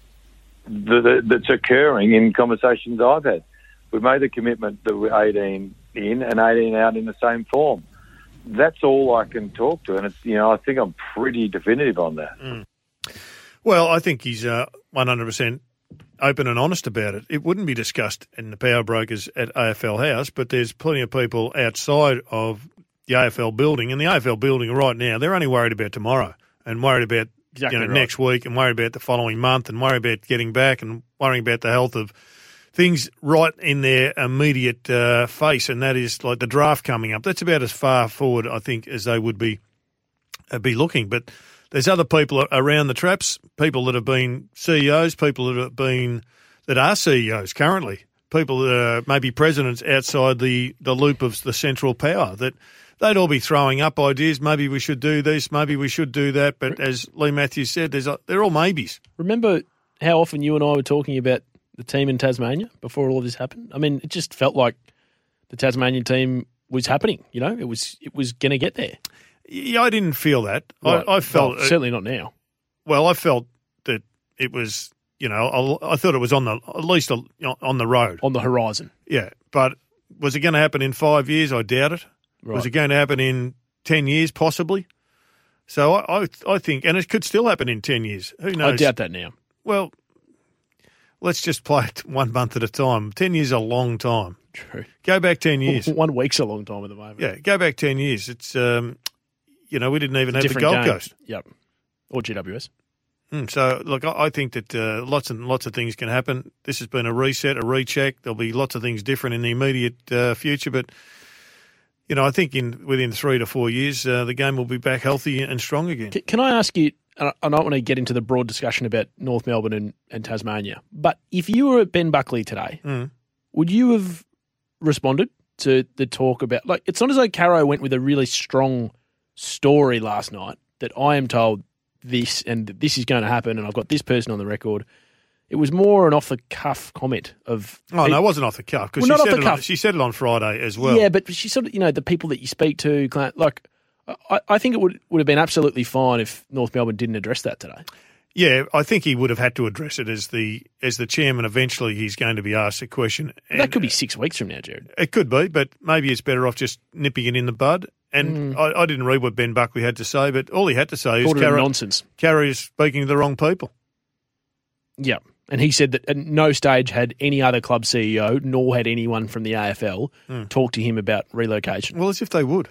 that, that's occurring in conversations I've had. We've made the commitment that we're eighteen in and eighteen out in the same form. That's all I can talk to, and it's you know I think I'm pretty definitive on that. Mm. Well, I think he's uh, one hundred percent open and honest about it. It wouldn't be discussed in the power brokers at A F L House, but there's plenty of people outside of the A F L building, and the A F L building right now, they're only worried about tomorrow and worried about exactly you know right. next week and worried about the following month and worried about getting back and worrying about the health of things right in their immediate uh, face, and that is like the draft coming up. That's about as far forward, I think, as they would be uh, be looking. But there's other people around the traps, people that have been C E Os, people that have been that are C E Os currently, people that are maybe presidents outside the, the loop of the central power, that they'd all be throwing up ideas. Maybe we should do this, maybe we should do that. But as Lee Matthews said, there's a, they're all maybes. Remember how often you and I were talking about the team in Tasmania before all of this happened? I mean, it just felt like the Tasmanian team was happening. You know, it was it was going to get there. Yeah, I didn't feel that. Right. I, I felt well, certainly not now. Well, I felt that it was, you know, I, I thought it was on the at least on the road, on the horizon. Yeah, but was it going to happen in five years? I doubt it. Right. Was it going to happen in ten years? Possibly. So I, I, I think, and it could still happen in ten years. Who knows? I doubt that now. Well, let's just play it one month at a time. Ten years is a long time. True. Go back ten years. One week's a long time at the moment. Yeah, go back ten years. It's, um, you know, we didn't even have the Different Gold game. Coast. Yep. Or G W S. Mm, so, look, I, I think that uh, lots and lots of things can happen. This has been a reset, a recheck. There'll be lots of things different in the immediate uh, future, but you know, I think in within three to four years, uh, the game will be back healthy and strong again. Can, can I ask you, I don't want to get into the broad discussion about North Melbourne and, and Tasmania, but if you were at Ben Buckley today, mm. would you have responded to the talk about, like, it's not as though Caro went with a really strong story last night that I am told this and that this is going to happen and I've got this person on the record. It was more an off-the-cuff comment of... Oh, no, it wasn't off the cuff because well, she, not said off the it on, cuff. she said it on Friday as well. Yeah, but she sort of, you know, the people that you speak to, like, I, I think it would, would have been absolutely fine if North Melbourne didn't address that today. Yeah, I think he would have had to address it as the as the chairman. Eventually, he's going to be asked a question. And that could be six weeks from now, Jared. It could be, but maybe it's better off just nipping it in the bud. And mm. I, I didn't read what Ben Buckley had to say, but all he had to say Called is Carey, nonsense. Carey is speaking to the wrong people. Yeah, and he said that at no stage had any other club C E O, nor had anyone from the A F L mm. talk to him about relocation. Well, as if they would.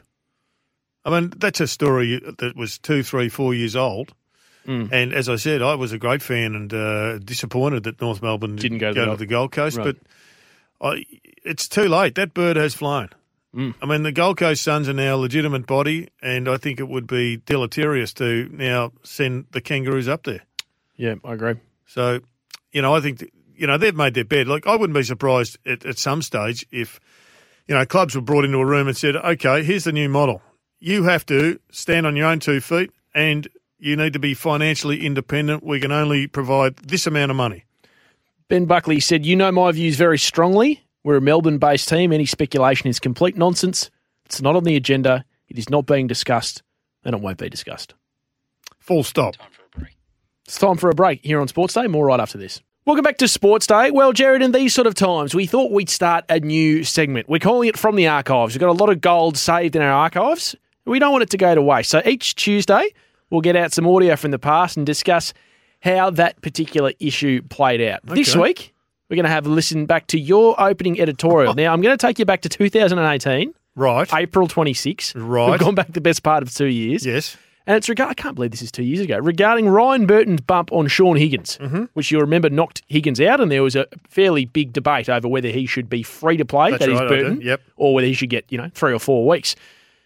I mean, that's a story that was two, three, four years old. Mm. And as I said, I was a great fan and uh, disappointed that North Melbourne didn't go to, go the, to the Gold Coast. Right. But I, it's too late. That bird has flown. Mm. I mean, the Gold Coast Suns are now a legitimate body, and I think it would be deleterious to now send the Kangaroos up there. Yeah, I agree. So, you know, I think, that, you know, they've made their bed. Like, I wouldn't be surprised at, at some stage if, you know, clubs were brought into a room and said, okay, here's the new model. You have to stand on your own two feet and you need to be financially independent. We can only provide this amount of money. Ben Buckley said, you know my views very strongly. We're a Melbourne-based team. Any speculation is complete nonsense. It's not on the agenda. It is not being discussed, and it won't be discussed. Full stop. Time for a break. It's time for a break here on Sports Day. More right after this. Welcome back to Sports Day. Well, Jared, in these sort of times, we thought we'd start a new segment. We're calling it From the Archives. We've got a lot of gold saved in our archives. We don't want it to go to waste. So each Tuesday, we'll get out some audio from the past and discuss how that particular issue played out. Okay. This week, we're going to have a listen back to your opening editorial. Now, I'm going to take you back to two thousand eighteen. Right. April twenty-sixth. Right. We've gone back the best part of two years. Yes. And it's regard I can't believe this is two years ago. Regarding Ryan Burton's bump on Sean Higgins, mm-hmm. which you'll remember knocked Higgins out, and there was a fairly big debate over whether he should be free to play, That's that is right, Burton, yep. or whether he should get, you know, three or four weeks.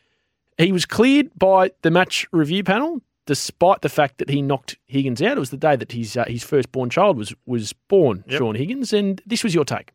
He was cleared by the match review panel, despite the fact that he knocked Higgins out. It was the day that his uh, his firstborn child was was born, yep. Sean Higgins, and this was your take.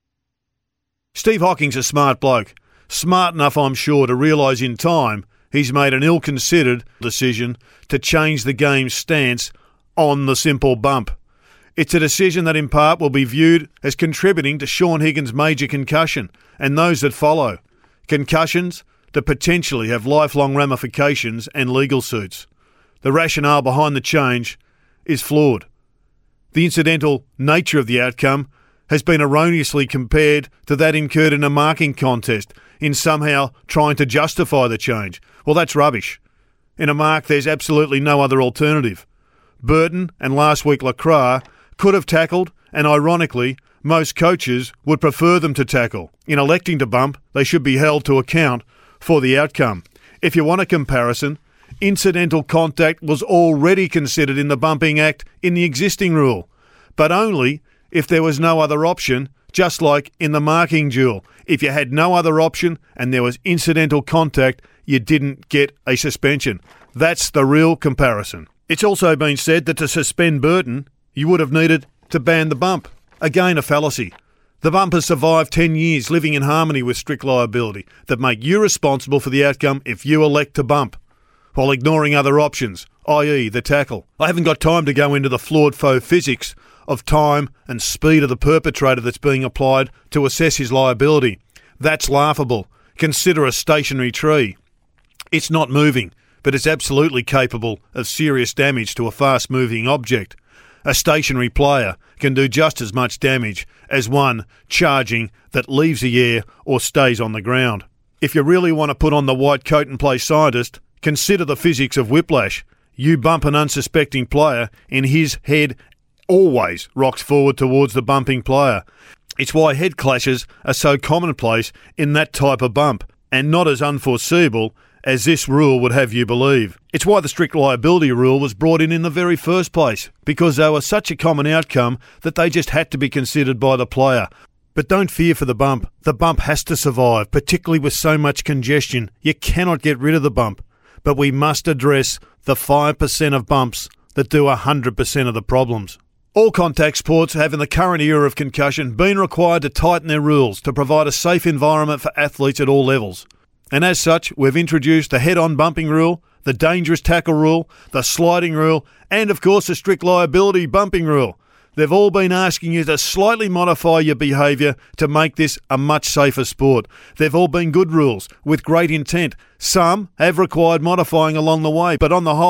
Steve Hocking's a smart bloke. Smart enough, I'm sure, to realise in time he's made an ill-considered decision to change the game's stance on the simple bump. It's a decision that in part will be viewed as contributing to Sean Higgins' major concussion and those that follow. Concussions that potentially have lifelong ramifications and legal suits. The rationale behind the change is flawed. The incidental nature of the outcome has been erroneously compared to that incurred in a marking contest in somehow trying to justify the change. Well, that's rubbish. In a mark, there's absolutely no other alternative. Burton and last week Lacroix could have tackled, and ironically, most coaches would prefer them to tackle. In electing to bump, they should be held to account for the outcome. If you want a comparison, incidental contact was already considered in the Bumping Act in the existing rule, but only if there was no other option, just like in the marking duel. If you had no other option and there was incidental contact, you didn't get a suspension. That's the real comparison. It's also been said that to suspend Burton, you would have needed to ban the bump. Again, a fallacy. The bump has survived ten years living in harmony with strict liability that make you responsible for the outcome if you elect to bump, while ignoring other options, that is the tackle. I haven't got time to go into the flawed faux physics of time and speed of the perpetrator that's being applied to assess his liability. That's laughable. Consider a stationary tree. It's not moving, but it's absolutely capable of serious damage to a fast-moving object. A stationary player can do just as much damage as one charging that leaves the air or stays on the ground. If you really want to put on the white coat and play scientist, consider the physics of whiplash. You bump an unsuspecting player and his head always rocks forward towards the bumping player. It's why head clashes are so commonplace in that type of bump and not as unforeseeable as this rule would have you believe. It's why the strict liability rule was brought in in the very first place, because they were such a common outcome that they just had to be considered by the player. But don't fear for the bump. The bump has to survive, particularly with so much congestion. You cannot get rid of the bump. But we must address the five percent of bumps that do one hundred percent of the problems. All contact sports have in the current era of concussion been required to tighten their rules to provide a safe environment for athletes at all levels. And as such, we've introduced the head-on bumping rule, the dangerous tackle rule, the sliding rule, and of course the strict liability bumping rule. They've all been asking you to slightly modify your behaviour to make this a much safer sport. They've all been good rules with great intent. Some have required modifying along the way, but on the whole,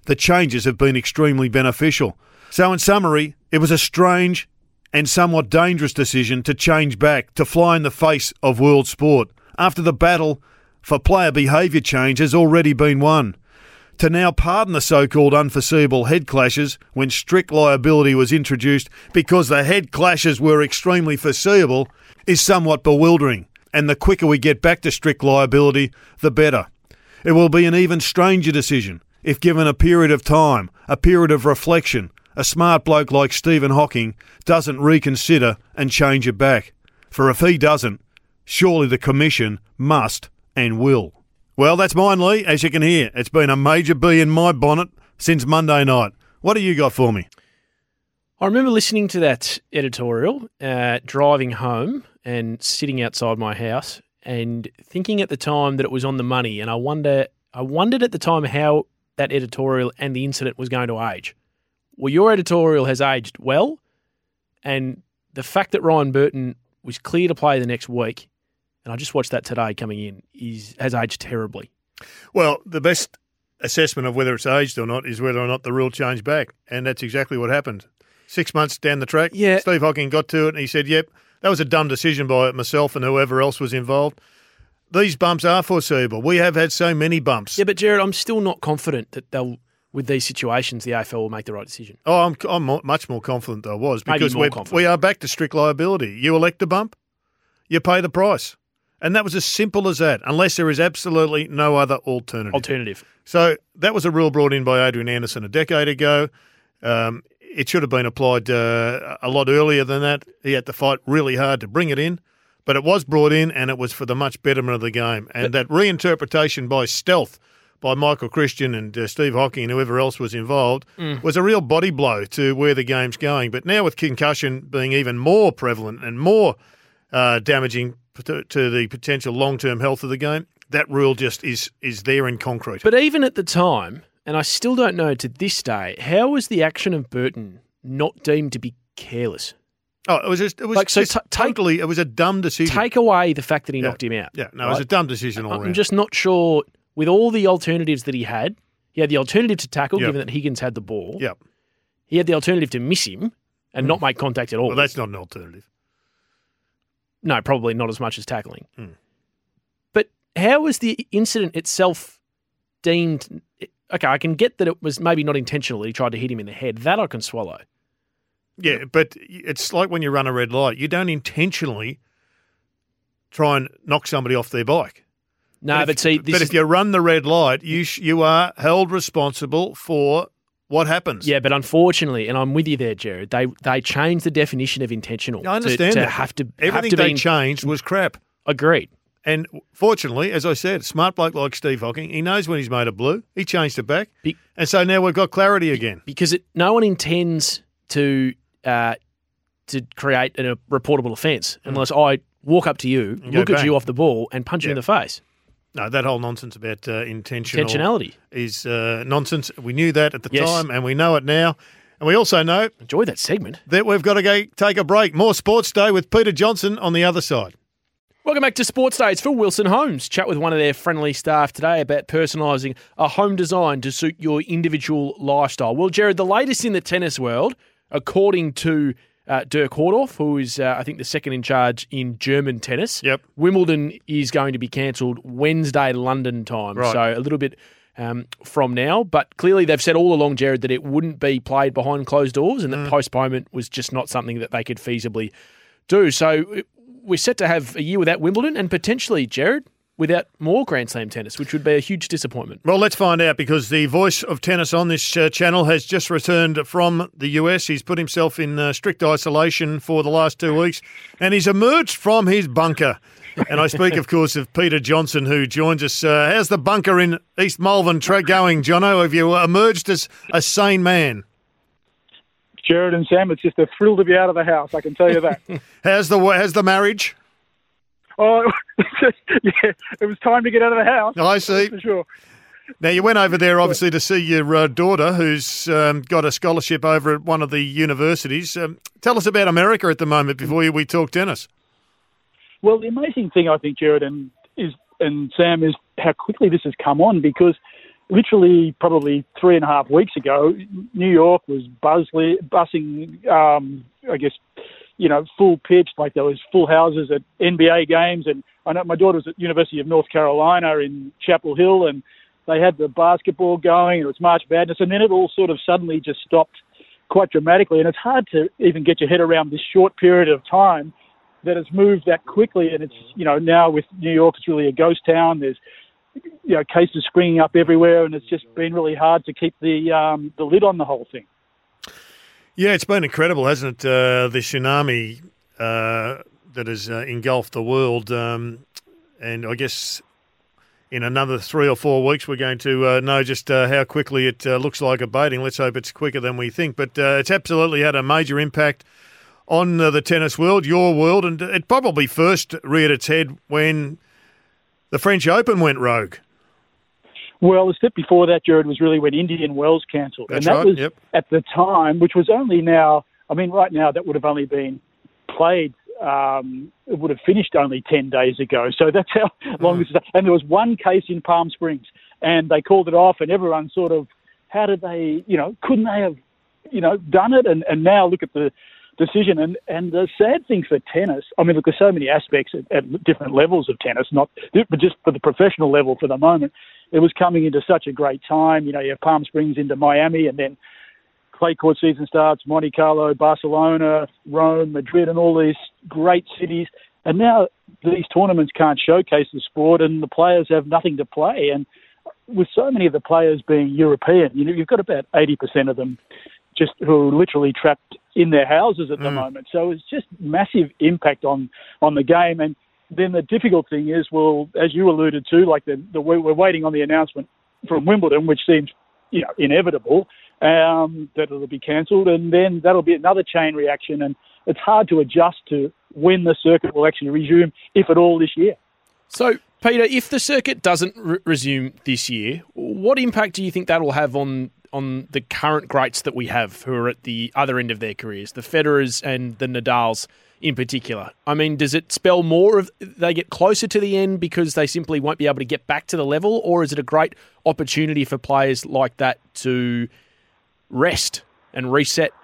the changes have been extremely beneficial. So in summary, it was a strange and somewhat dangerous decision to change back, to fly in the face of world sport, after the battle for player behaviour change has already been won. To now pardon the so-called unforeseeable head clashes when strict liability was introduced because the head clashes were extremely foreseeable is somewhat bewildering, and the quicker we get back to strict liability, the better. It will be an even stranger decision if given a period of time, a period of reflection, a smart bloke like Stephen Hawking doesn't reconsider and change it back. For if he doesn't, surely the Commission must and will. Well, that's mine, Lee. As you can hear, it's been a major bee in my bonnet since Monday night. What do you got for me? I remember listening to that editorial, uh, driving home and sitting outside my house and thinking at the time that it was on the money. And I wonder, I wondered at the time how that editorial and the incident was going to age. Well, your editorial has aged well, and the fact that Ryan Burton was clear to play the next week, and I just watched that today coming in, is has aged terribly. Well, the best assessment of whether it's aged or not is whether or not the rule changed back, and that's exactly what happened. Six months down the track, yeah. Steve Hawking got to it, and he said, yep, that was a dumb decision by myself and whoever else was involved. These bumps are foreseeable. We have had so many bumps. Yeah, but Jared, I'm still not confident that they'll, with these situations, the A F L will make the right decision. Oh, I'm I'm mo- much more confident than I was because Maybe more we're, confident. we are back to strict liability. You elect a bump, you pay the price. And that was as simple as that, unless there is absolutely no other alternative. Alternative. So that was a rule brought in by Adrian Anderson a decade ago. Um, it should have been applied uh, a lot earlier than that. He had to fight really hard to bring it in, but it was brought in, and it was for the much betterment of the game. And but, that reinterpretation by stealth by Michael Christian and uh, Steve Hawking and whoever else was involved mm. was a real body blow to where the game's going. But now with concussion being even more prevalent and more uh, damaging to, to the potential long-term health of the game, that rule just is is there in concrete. But even at the time, and I still don't know to this day, how was the action of Burton not deemed to be careless? Oh, it was just, it was like, so just t- totally, it was a dumb decision. Take away the fact that he yeah. knocked him out. Yeah, no, right? it was a dumb decision all I'm around. just not sure, with all the alternatives that he had, he had the alternative to tackle, yep. given that Higgins had the ball. Yep. He had the alternative to miss him and mm. not make contact at all. Well, that's not an alternative. No, probably not as much as tackling. Mm. But how was the incident itself deemed... Okay, I can get that it was maybe not intentional that he tried to hit him in the head. That I can swallow. Yeah, but it's like when you run a red light. You don't intentionally try and knock somebody off their bike. No, but, but if, see... But is... if you run the red light, you sh- you are held responsible for what happens. Yeah, but unfortunately, and I'm with you there, Jared, they they changed the definition of intentional. I understand to, that. To have to, Everything have to they be... changed was crap. Agreed. And fortunately, as I said, smart bloke like Steve Hawking, he knows when he's made a blue. He changed it back. Be- and so now we've got clarity again. Because it, no one intends to uh, to create a reportable offence mm. unless I walk up to you, and look at bang. you off the ball and punch yeah. you in the face. No, that whole nonsense about uh, intentional intentionality is uh, nonsense. We knew that at the yes. time, and we know it now. And we also know... Enjoy that segment. ...that we've got to go take a break. More Sports Day with Peter Johnson on the other side. Welcome back to Sports Day. It's Phil Wilson Homes. Chat with one of their friendly staff today about personalising a home design to suit your individual lifestyle. Well, Jared, the latest in the tennis world, according to uh, Dirk Hordorf, who is, uh, I think, the second in charge in German tennis. Yep. Wimbledon is going to be cancelled Wednesday London time, right. so a little bit um, from now. But clearly they've said all along, Jared, that it wouldn't be played behind closed doors and that mm. postponement was just not something that they could feasibly do. So we're set to have a year without Wimbledon and potentially, Jared, without more Grand Slam tennis, which would be a huge disappointment. Well, let's find out because the voice of tennis on this uh, channel has just returned from the U S. He's put himself in uh, strict isolation for the last two weeks and he's emerged from his bunker. And I speak, of course, of Peter Johnson, who joins us. Uh, how's the bunker in East Malvern tra- going, Jono? Have you emerged as a sane man? Jared and Sam, it's just a thrill to be out of the house, I can tell you that. how's the how's the marriage? Oh, yeah, it was time to get out of the house. I see. For sure. Now, you went over there, obviously, to see your uh, daughter, who's um, got a scholarship over at one of the universities. Um, tell us about America at the moment before we talk tennis. Well, the amazing thing, I think, Jared and is and Sam, is how quickly this has come on because literally probably three and a half weeks ago, New York was buzzly, bussing, um, I guess, you know, full pitch, like there was full houses at N B A games. And I know my daughter was at University of North Carolina in Chapel Hill, and they had the basketball going, and it was March Madness, and then it all sort of suddenly just stopped quite dramatically. And it's hard to even get your head around this short period of time that has moved that quickly. And it's, you know, now with New York, it's really a ghost town. There's, you know, cases springing up everywhere, and it's just been really hard to keep the um, the lid on the whole thing. Yeah, it's been incredible, hasn't it? Uh, the tsunami uh, that has uh, engulfed the world. Um, and I guess in another three or four weeks, we're going to uh, know just uh, how quickly it uh, looks like abating. Let's hope it's quicker than we think. But uh, it's absolutely had a major impact on uh, the tennis world, your world, and it probably first reared its head when the French Open went rogue. Well, the step before that, Jared, was really when Indian Wells cancelled. That's and that right, was yep. at the time, which was only now, I mean, right now that would have only been played, um, it would have finished only ten days ago. So that's how long mm. this is. And there was one case in Palm Springs, and they called it off, and everyone sort of, how did they, you know, couldn't they have, you know, done it? And, and now look at the decision. And, and the sad thing for tennis, I mean, look, there's so many aspects at, at different levels of tennis, not but just for the professional level for the moment. It was coming into such a great time. You know, you have Palm Springs into Miami, and then clay court season starts, Monte Carlo, Barcelona, Rome, Madrid, and all these great cities. And now these tournaments can't showcase the sport, and the players have nothing to play. And with so many of the players being European, you know, you've got about eighty percent of them just who are literally trapped in their houses at the mm. moment. So it's just massive impact on, on the game. And then the difficult thing is, well, as you alluded to, like the, the we're waiting on the announcement from Wimbledon, which seems, you know, inevitable, um, that it'll be cancelled, and then that'll be another chain reaction, and it's hard to adjust to when the circuit will actually resume, if at all, this year. So, Peter, if the circuit doesn't re- resume this year, what impact do you think that'll have on on the current greats that we have who are at the other end of their careers, the Federers and the Nadals in particular? I mean, does it spell more of they get closer to the end because they simply won't be able to get back to the level, or is it a great opportunity for players like that to rest and reset?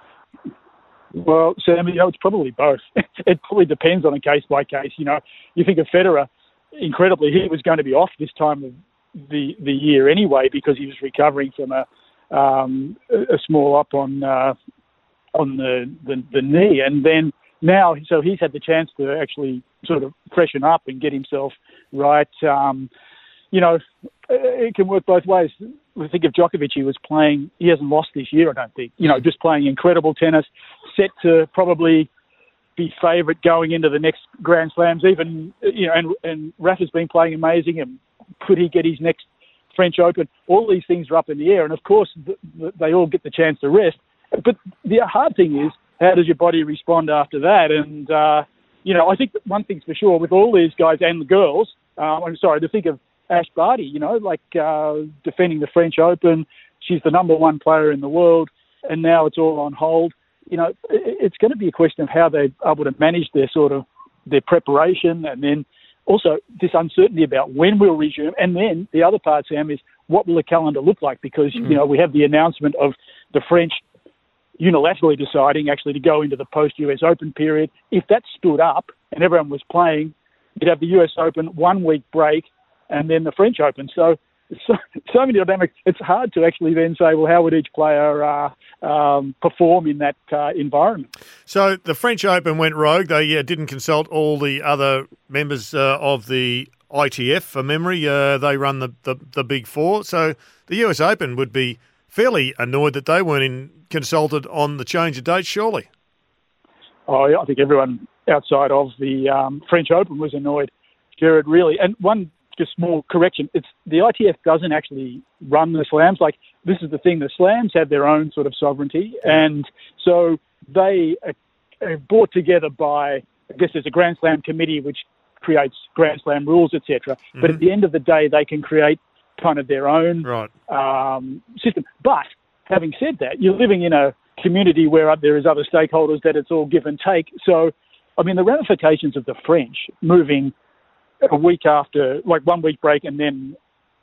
Well, Sam, you know, it's probably both. It probably depends on a case by case. You know, you think of Federer, incredibly, he was going to be off this time of the the year anyway because he was recovering from a um, a small up on uh, on the, the the knee, and then now, so he's had the chance to actually sort of freshen up and get himself right. Um, you know, it can work both ways. We think of Djokovic, he was playing, he hasn't lost this year, I don't think. You know, just playing incredible tennis, set to probably be favourite going into the next Grand Slams. Even, you know, and, and Rafa's been playing amazing, and could he get his next French Open? All these things are up in the air, and of course, th- th- they all get the chance to rest. But the hard thing is, how does your body respond after that? And, uh, you know, I think that one thing's for sure with all these guys and the girls, uh, I'm sorry, to think of Ash Barty, you know, like uh, defending the French Open. She's the number one player in the world, and now it's all on hold. You know, it's going to be a question of how they're able to manage their sort of their preparation, and then also this uncertainty about when we'll resume. And then the other part, Sam, is what will the calendar look like? Because, mm-hmm. you know, we have the announcement of the French unilaterally deciding actually to go into the post-U S Open period. If that stood up and everyone was playing, you'd have the U S Open, one-week break, and then the French Open. So, so, so many dynamics. It's hard to actually then say, well, how would each player uh, um, perform in that uh, environment? So the French Open went rogue. They uh, didn't consult all the other members uh, of the I T F, for memory. Uh, they run the, the, the Big Four. So the U S Open would be fairly annoyed that they weren't in, consulted on the change of date, surely. Oh, I think everyone outside of the um, French Open was annoyed, Jared, really. And one just small correction, it's the I T F doesn't actually run the slams. Like, this is the thing, the slams have their own sort of sovereignty, and so they are brought together by, I guess there's a Grand Slam committee which creates Grand Slam rules, et cetera. Mm-hmm. But at the end of the day, they can create kind of their own right. um, system. But having said that, you're living in a community where there is other stakeholders that it's all give and take. So, I mean, the ramifications of the French moving a week after, like one week break and then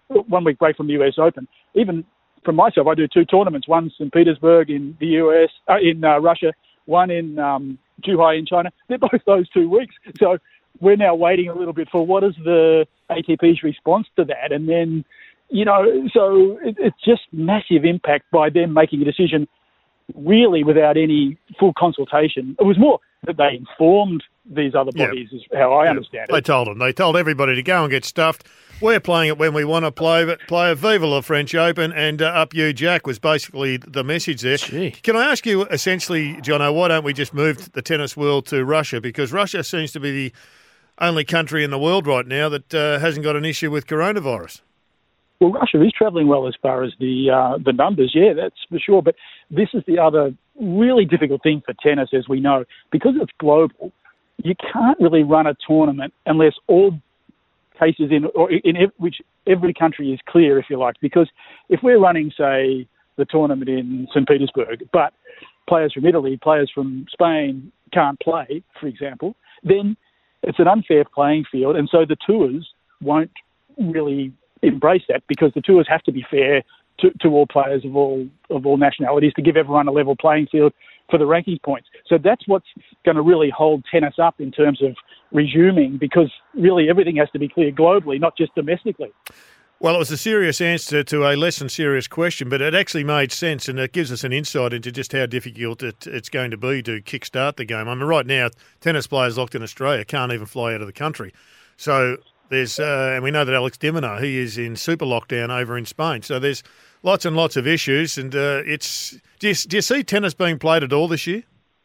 one week break from the U S Open. Even for myself, I do two tournaments: one Saint Petersburg in the U S, uh, in uh, Russia, one in um, Zhuhai in China. They're both those two weeks. So we're now waiting a little bit for what is the A T P's response to that, and then you know, so it, it's just massive impact by them making a decision really without any full consultation. It was more that they informed these other bodies, yeah. is how I yeah. understand it. They told them. They told everybody to go and get stuffed. We're playing it when we want to play it. Play a Viva la French Open, and uh, up you, Jack, was basically the message there. Gee. Can I ask you, essentially, Jono, why don't we just move the tennis world to Russia? Because Russia seems to be the only country in the world right now that uh, hasn't got an issue with coronavirus. Well, Russia is travelling well as far as the uh, the numbers, yeah, that's for sure. But this is the other really difficult thing for tennis, as we know. Because it's global, you can't really run a tournament unless all cases in or in ev- which every country is clear, if you like. Because if we're running, say, the tournament in Saint Petersburg, but players from Italy, players from Spain can't play, for example, then it's an unfair playing field, and so the tours won't really embrace that, because the tours have to be fair to, to all players of all of all nationalities to give everyone a level playing field for the ranking points. So that's what's going to really hold tennis up in terms of resuming, because really everything has to be clear globally, not just domestically. Well, it was a serious answer to a less than serious question, but it actually made sense, and it gives us an insight into just how difficult it, it's going to be to kickstart the game. I mean, right now, tennis players locked in Australia can't even fly out of the country. So there's, uh, and we know that Alex de Minaur, he is in super lockdown over in Spain. So there's lots and lots of issues, and uh, it's. Do you, do you see tennis being played at all this year?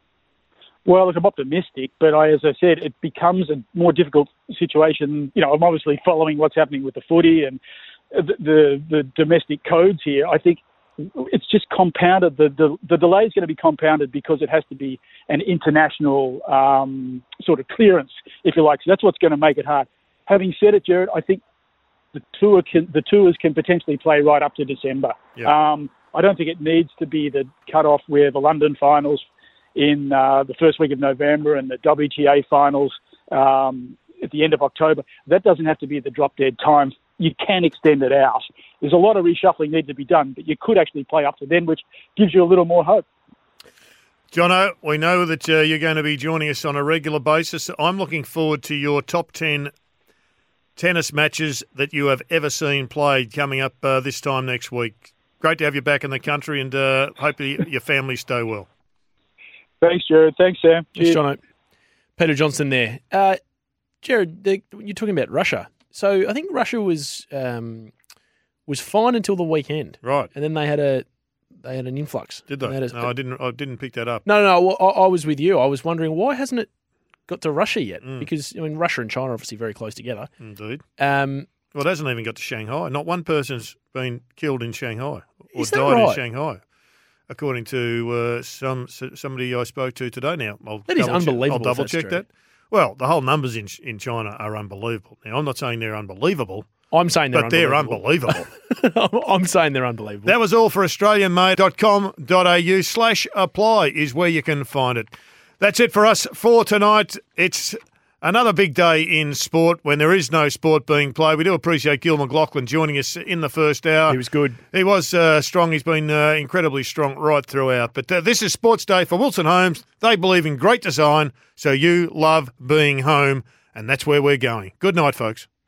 Well, look, I'm optimistic, but I, as I said, it becomes a more difficult situation. You know, I'm obviously following what's happening with the footy and the the, the domestic codes here. I think it's just compounded. The, the, the delay is going to be compounded because it has to be an international um, sort of clearance, if you like. So that's what's going to make it hard. Having said it, Jared, I think the tour can, the tours can potentially play right up to December. Yeah. Um, I don't think it needs to be the cut-off where the London finals in uh, the first week of November and the W T A finals um, at the end of October. That doesn't have to be the drop-dead time. You can extend it out. There's a lot of reshuffling need to be done, but you could actually play up to then, which gives you a little more hope. Jono, we know that uh, you're going to be joining us on a regular basis. I'm looking forward to your top ten tennis matches that you have ever seen played coming up uh, this time next week. Great to have you back in the country, and uh, hope your family stay well. Thanks, Jared. Thanks, Sam. Thanks, Jono. Peter Johnson there. Uh, Jared, the, you're talking about Russia. So I think Russia was um, was fine until the weekend, right? And then they had a they had an influx. Did they? they a, no, I didn't. I didn't pick that up. No, no, no I, I was with you. I was wondering why hasn't it got to Russia yet? Mm. Because I mean, Russia and China are obviously very close together. Indeed. Um, well, it hasn't even got to Shanghai. Not one person's been killed in Shanghai or Is that died right? in Shanghai, according to uh, some somebody I spoke to today. Now, I'll that is double unbelievable. Check, I'll double check true. that. Well, the whole numbers in in China are unbelievable. Now, I'm not saying they're unbelievable. I'm saying they're but they're unbelievable. unbelievable. I'm saying they're unbelievable. That was all for Australian made dot com dot a u slash apply is where you can find it. That's it for us for tonight. It's another big day in sport when there is no sport being played. We do appreciate Gil McLaughlin joining us in the first hour. He was good. He was uh, strong. He's been uh, incredibly strong right throughout. But uh, this is Sports Day for Wilson Homes. They believe in great design, so you love being home, and that's where we're going. Good night, folks.